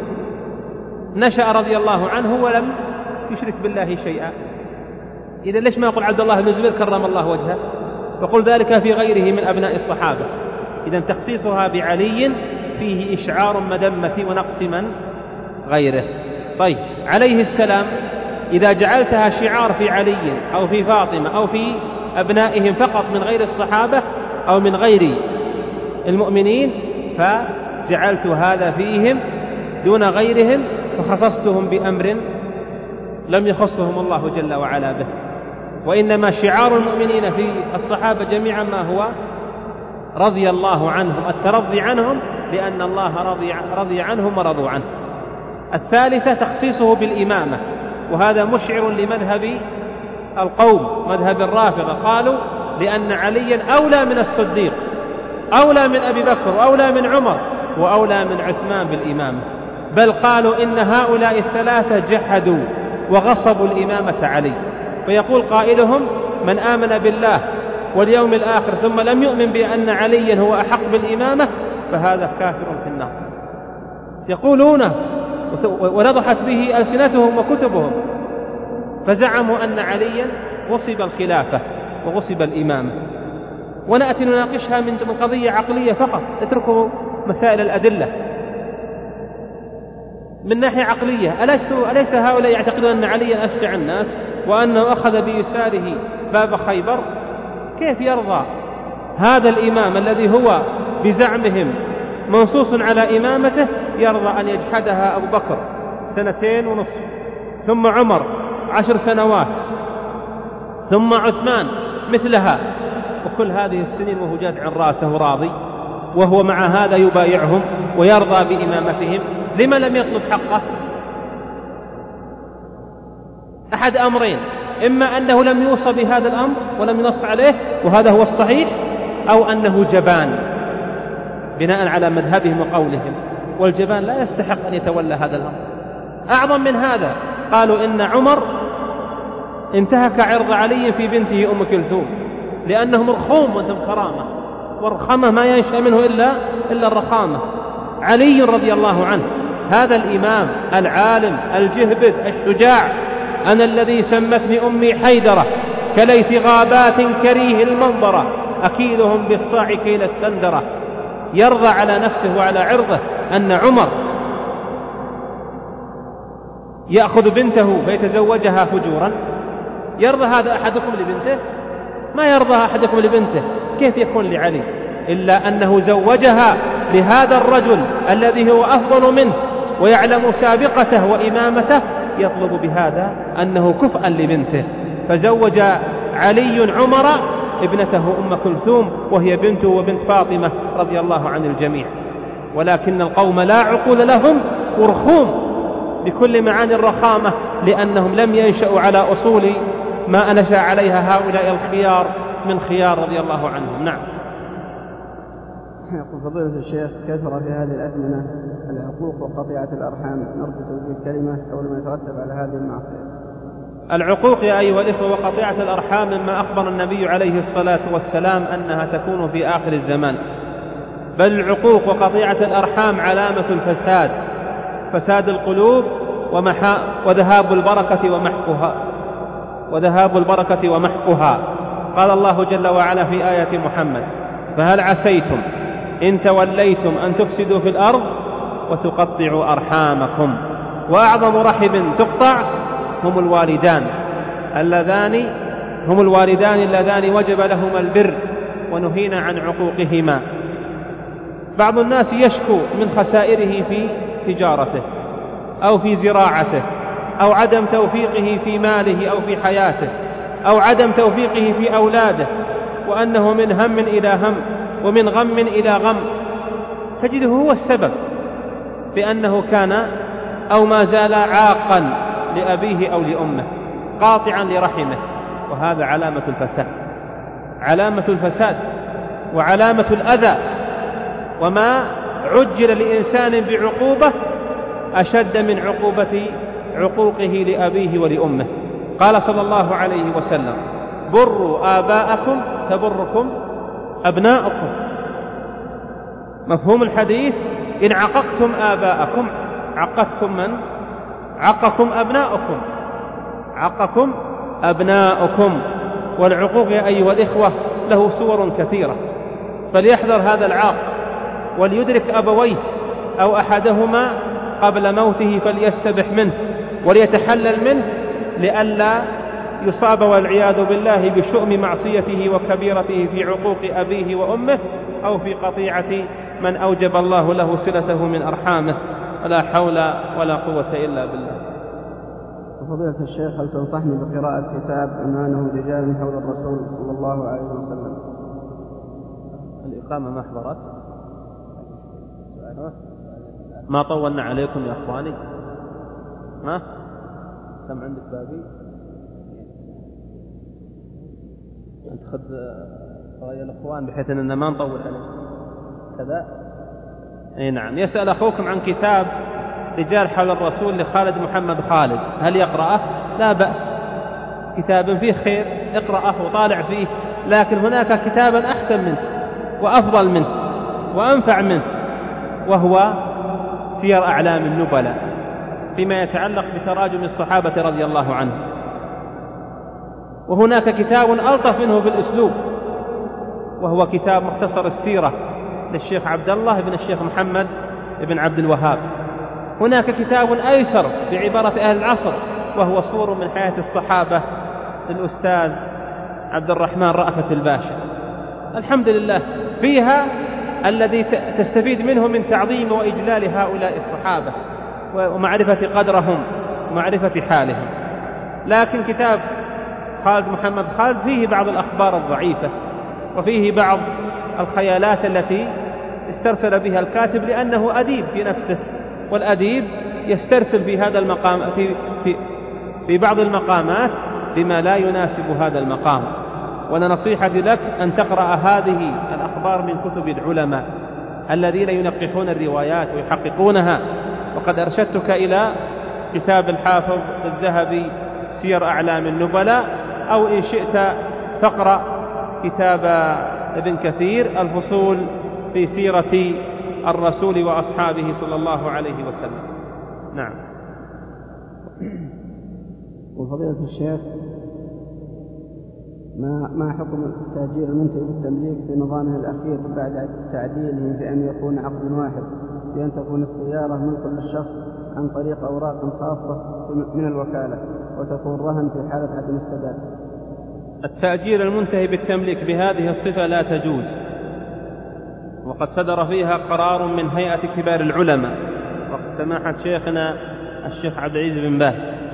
نشأ رضي الله عنه ولم يشرك بالله شيئا. إذا ليش ما يقول عبد الله بن الزبير كرم الله وجهه، وقل ذلك في غيره من أبناء الصحابة؟ إذا تخصيصها بعلي فيه إشعار مذمة ونقص من غيره. طيب، عليه السلام إذا جعلتها شعار في علي أو في فاطمة أو في أبنائهم فقط من غير الصحابة أو من غير المؤمنين، فجعلت هذا فيهم دون غيرهم، فخصصتهم بأمر لم يخصهم الله جل وعلا به. وإنما شعار المؤمنين في الصحابة جميعا ما هو؟ رضي الله عنهم، الترضي عنهم لأن الله رضي عنهم ورضوا عنه. الثالثة تخصيصه بالإمامة، وهذا مشعر لمذهب القوم، مذهب الرافضة. قالوا: لأن عليا أولى من الصديق، أولى من أبي بكر، وأولى من عمر، وأولى من عثمان بالإمامة. بل قالوا إن هؤلاء الثلاثة جحدوا وغصبوا الإمامة علي. فيقول قائلهم: من آمن بالله واليوم الآخر ثم لم يؤمن بأن عليا هو أحق بالإمامة فهذا كافر في النار. يقولون ونضحت به ألسنتهم وكتبهم، فزعموا أن عليا غصب الخلافة وغصب الإمامة. ونأتي نناقشها من قضية عقلية فقط، اتركوا مسائل الأدلة. من ناحية عقلية، أليس هؤلاء يعتقدون أن عليا أشجع الناس وأنه أخذ بيساره باب خيبر؟ كيف يرضى هذا الإمام الذي هو بزعمهم منصوص على إمامته يرضى أن يجحدها أبو بكر 2.5 سنين، ثم عمر 10 سنوات، ثم عثمان مثلها، وكل هذه السنين وهو جادع راسه راضي، وهو مع هذا يبايعهم ويرضى بإمامتهم؟ لما لم يطلب حقه؟ أحد أمرين: إما أنه لم يوصى بهذا الأمر ولم ينص عليه وهذا هو الصحيح، أو أنه جبان بناء على مذهبهم وقولهم، والجبان لا يستحق أن يتولى هذا الأمر. أعظم من هذا، قالوا إن عمر انتهك عرض علي في بنته أم كلثوم لأنه مرخوم وانتم كرامة، والرخامة ما ينشأ منه إلا الرخامة. علي رضي الله عنه هذا الإمام العالم الجهبذ الشجاع، أنا الذي سمتني أمي حيدرة كليث غابات كريه المنظرة أكيلهم بالصاع كيل السندرة، يرضى على نفسه وعلى عرضه أن عمر يأخذ بنته فيتزوجها فجورا؟ يرضى هذا أحدكم لبنته؟ ما يرضى أحدكم لبنته. كيف يكون لعلي؟ إلا أنه زوجها لهذا الرجل الذي هو أفضل منه ويعلم سابقته وإمامته يطلب بهذا أنه كفءا لبنته، فزوج علي عمر ابنته أم كلثوم وهي بنته وبنت فاطمة رضي الله عن الجميع. ولكن القوم لا عقول لهم ورخوم بكل معاني الرخامة، لأنهم لم ينشأوا على أصول ما نشأ عليها هؤلاء الخيار من خيار رضي الله عنهم. نعم. يقول فضيلة الشيخ: كثر في هذه الأزمنة العقوق وقطيعة الأرحام، نرجو توجيه كلمة حول ما يترتب على هذه المعصية. العقوق يا أيها الإخوة وقطيعة الأرحام مما أخبر النبي عليه الصلاة والسلام أنها تكون في آخر الزمان، بل العقوق وقطيعة الأرحام علامة الفساد، فساد القلوب وذهاب البركة ومحقها. قال الله جل وعلا في آية محمد: فهل عسيتم إن توليتم أن تفسدوا في الأرض وتقطعوا أرحامكم. وأعظم رحم تقطع هم الوالدان اللذان وجب لهما البر ونهينا عن عقوقهما. بعض الناس يشكو من خسائره في تجارته أو في زراعته، أو عدم توفيقه في ماله أو في حياته، أو عدم توفيقه في أولاده، وأنه من هم إلى هم ومن غم إلى غم، تجده هو السبب بأنه كان أو ما زال عاقا لأبيه أو لأمه، قاطعا لرحمه. وهذا علامة الفساد وعلامة الأذى. وما عجل لإنسان بعقوبة أشد من عقوقه لأبيه ولأمه. قال صلى الله عليه وسلم: بروا آباءكم تبركم أبناؤكم. مفهوم الحديث: إن عققتم آباءكم عققتم من؟ عقكم أبناؤكم. والعقوق يا أيها الإخوة له صور كثيرة، فليحذر هذا العاق وليدرك أبويه أو أحدهما قبل موته فليستبح منه وليتحلل منه، لئلا يصاب والعياذ بالله بشؤم معصيته وكبيرته في عقوق أبيه وأمه، أو في قطيعة من أوجب الله له صلته من أرحامه. ولا حول ولا قوة إلا بالله. فضيلة الشيخ: هل تنصحني بقراءة كتاب عنوانه رجال حول الرسول صلى الله عليه وسلم؟ الإقامة ما حضرت، ما طولنا عليكم يا أخواني. كم عندك باقي؟ أنت خذ رأي الأخوان بحيث أننا ما نطول عليكم كذا. أي نعم. يسأل أخوكم عن كتاب رجال حول الرسول لخالد محمد خالد، هل يقرأه؟ لا بأس، كتاب فيه خير، اقرأه وطالع فيه. لكن هناك كتابا أحسن منه وأفضل منه وأنفع منه، وهو سير أعلام النبلاء فيما يتعلق بتراجم الصحابة رضي الله عنهم. وهناك كتاب ألطف منه في الأسلوب، وهو كتاب مختصر السيرة للشيخ عبد الله بن الشيخ محمد بن عبد الوهاب. هناك كتاب أيسر بعبارة أهل العصر، وهو صور من حياة الصحابة للأستاذ عبد الرحمن رأفت الباشا. الحمد لله فيها الذي تستفيد منه من تعظيم وإجلال هؤلاء الصحابة ومعرفة قدرهم ومعرفة حالهم. لكن كتاب خالد محمد خالد فيه بعض الأخبار الضعيفة، وفيه بعض الخيالات التي استرسل بها الكاتب، لأنه أديب في نفسه، والأديب يسترسل في هذا المقام في بعض المقامات بما لا يناسب هذا المقام. ونصيحتي لك أن تقرأ هذه الأخبار من كتب العلماء الذين ينقحون الروايات ويحققونها. وقد أرشدتك إلى كتاب الحافظ الذهبي سير أعلام النبلاء، أو إن شئت تقرأ كتاب ابن كثير الفصول في سيرة الرسول وأصحابه صلى الله عليه وسلم. نعم. وفضيلة الشيخ: ما حكم التأجير المنتهي بالتمليك في نظامه الأخير بعد تعديله بأن يكون عقد واحد، بأن تكون السيارة ملك للشخص عن طريق أوراق خاصة من الوكالة، وتكون رهن في حالة عدم السداد؟ التأجير المنتهي بالتمليك بهذه الصفة لا تجوز، وقد صدر فيها قرار من هيئة كبار العلماء وقد سماحة شيخنا الشيخ عبد العزيز بن باز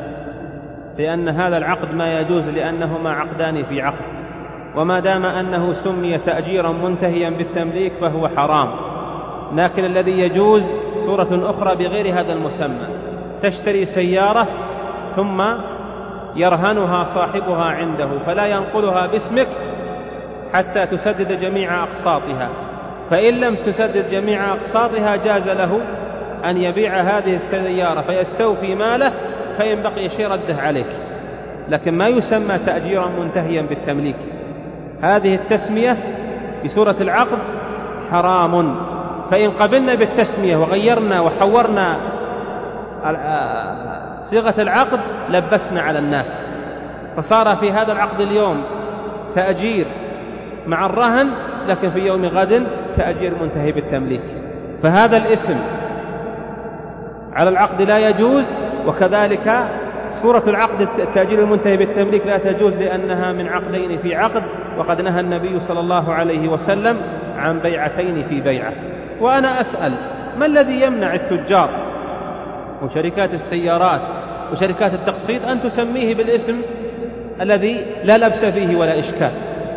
لأن هذا العقد ما يجوز لأنهما عقدان في عقد، وما دام أنه سمي تأجيرا منتهيا بالتمليك فهو حرام. لكن الذي يجوز صورة أخرى بغير هذا المسمى، تشتري سيارة ثم يرهنها صاحبها عنده فلا ينقلها باسمك حتى تسدد جميع أقساطها، فإن لم تسدد جميع أقساطها جاز له أن يبيع هذه السيارة فيستوفي ماله، فإن بقي شيء رده عليك، لكن ما يسمى تأجيرا منتهيا بالتمليك. هذه التسمية بسورة العقد حرام، فإن قبلنا بالتسمية وغيرنا وحورنا صيغة العقد لبسنا على الناس، فصار في هذا العقد اليوم تأجير مع الرهن، لكن في يوم غد تأجير منتهي بالتمليك، فهذا الاسم على العقد لا يجوز. وكذلك صورة العقد التأجير المنتهي بالتمليك لا تجوز لأنها من عقدين في عقد، وقد نهى النبي صلى الله عليه وسلم عن بيعتين في بيعة. وأنا أسأل ما الذي يمنع التجار وشركات السيارات وشركات التقسيط أن تسميه بالاسم الذي لا لبس فيه ولا إشكال؟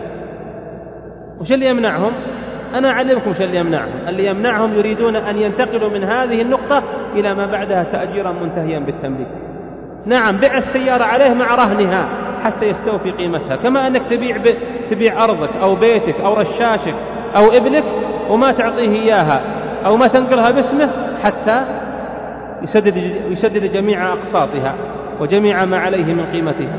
وش اللي يمنعهم؟ أنا أعلمكم شو اللي يمنعهم. اللي يمنعهم يريدون أن ينتقلوا من هذه النقطة إلى ما بعدها تأجيرا منتهيا بالتمليك. نعم، بيع السيارة عليه مع رهنها حتى يستوفي قيمتها، كما أنك تبيع أرضك أو بيتك أو رشاشك أو إبلك وما تعطيه إياها أو ما تنقلها باسمه حتى يسدد جميع أقساطها وجميع ما عليه من قيمتها،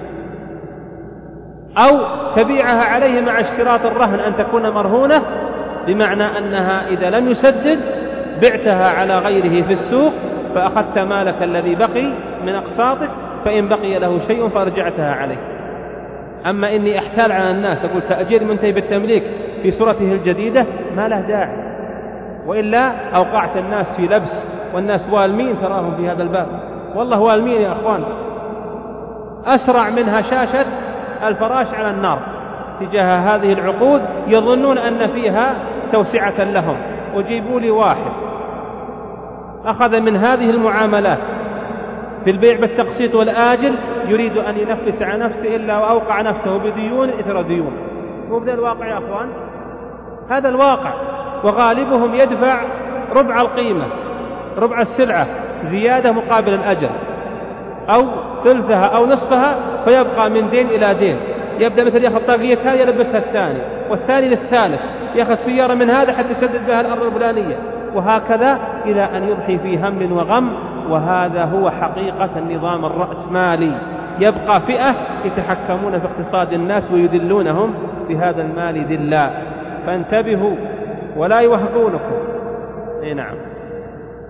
أو تبيعها عليه مع اشتراط الرهن أن تكون مرهونة، بمعنى أنها إذا لم يسدد بعتها على غيره في السوق فأخذت مالك الذي بقي من أقساطك، فإن بقي له شيء فارجعتها عليه. أما إني أحتال على الناس أقول تأجير منتهي بالتمليك في صورته الجديدة ما له داعي، وإلا أوقعت الناس في لبس، والناس والمين تراهم في هذا الباب، والله والمين يا أخوان، أسرع من هشاشة الفراش على النار تجاه هذه العقود، يظنون أن فيها توسعة لهم. وجيبوا لي واحد أخذ من هذه المعاملات في البيع بالتقسيط والآجل يريد أن ينفس عن نفسه إلا وأوقع نفسه بديون إثر ديون. مو بذا الواقع يا أخوان؟ هذا الواقع. وغالبهم يدفع ربع القيمة، ربع السلعة زيادة مقابل الأجر، أو ثلثها أو نصفها، فيبقى من دين إلى دين. يبدأ مثل يأخذ طاقية هذه يلبسها الثاني، والثاني للثالث، يأخذ سيارة من هذا حتى يسدد بها الأرض الفلانية، وهكذا إلى أن يضحي في هم وغم. وهذا هو حقيقة النظام الرأسمالي، يبقى فئة يتحكمون في اقتصاد الناس ويذلونهم بهذا المال ذلا، فانتبهوا ولا يوهقونكم. نعم،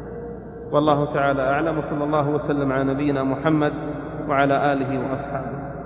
والله تعالى أعلم، وصلى الله وسلم على نبينا محمد وعلى آله وأصحابه.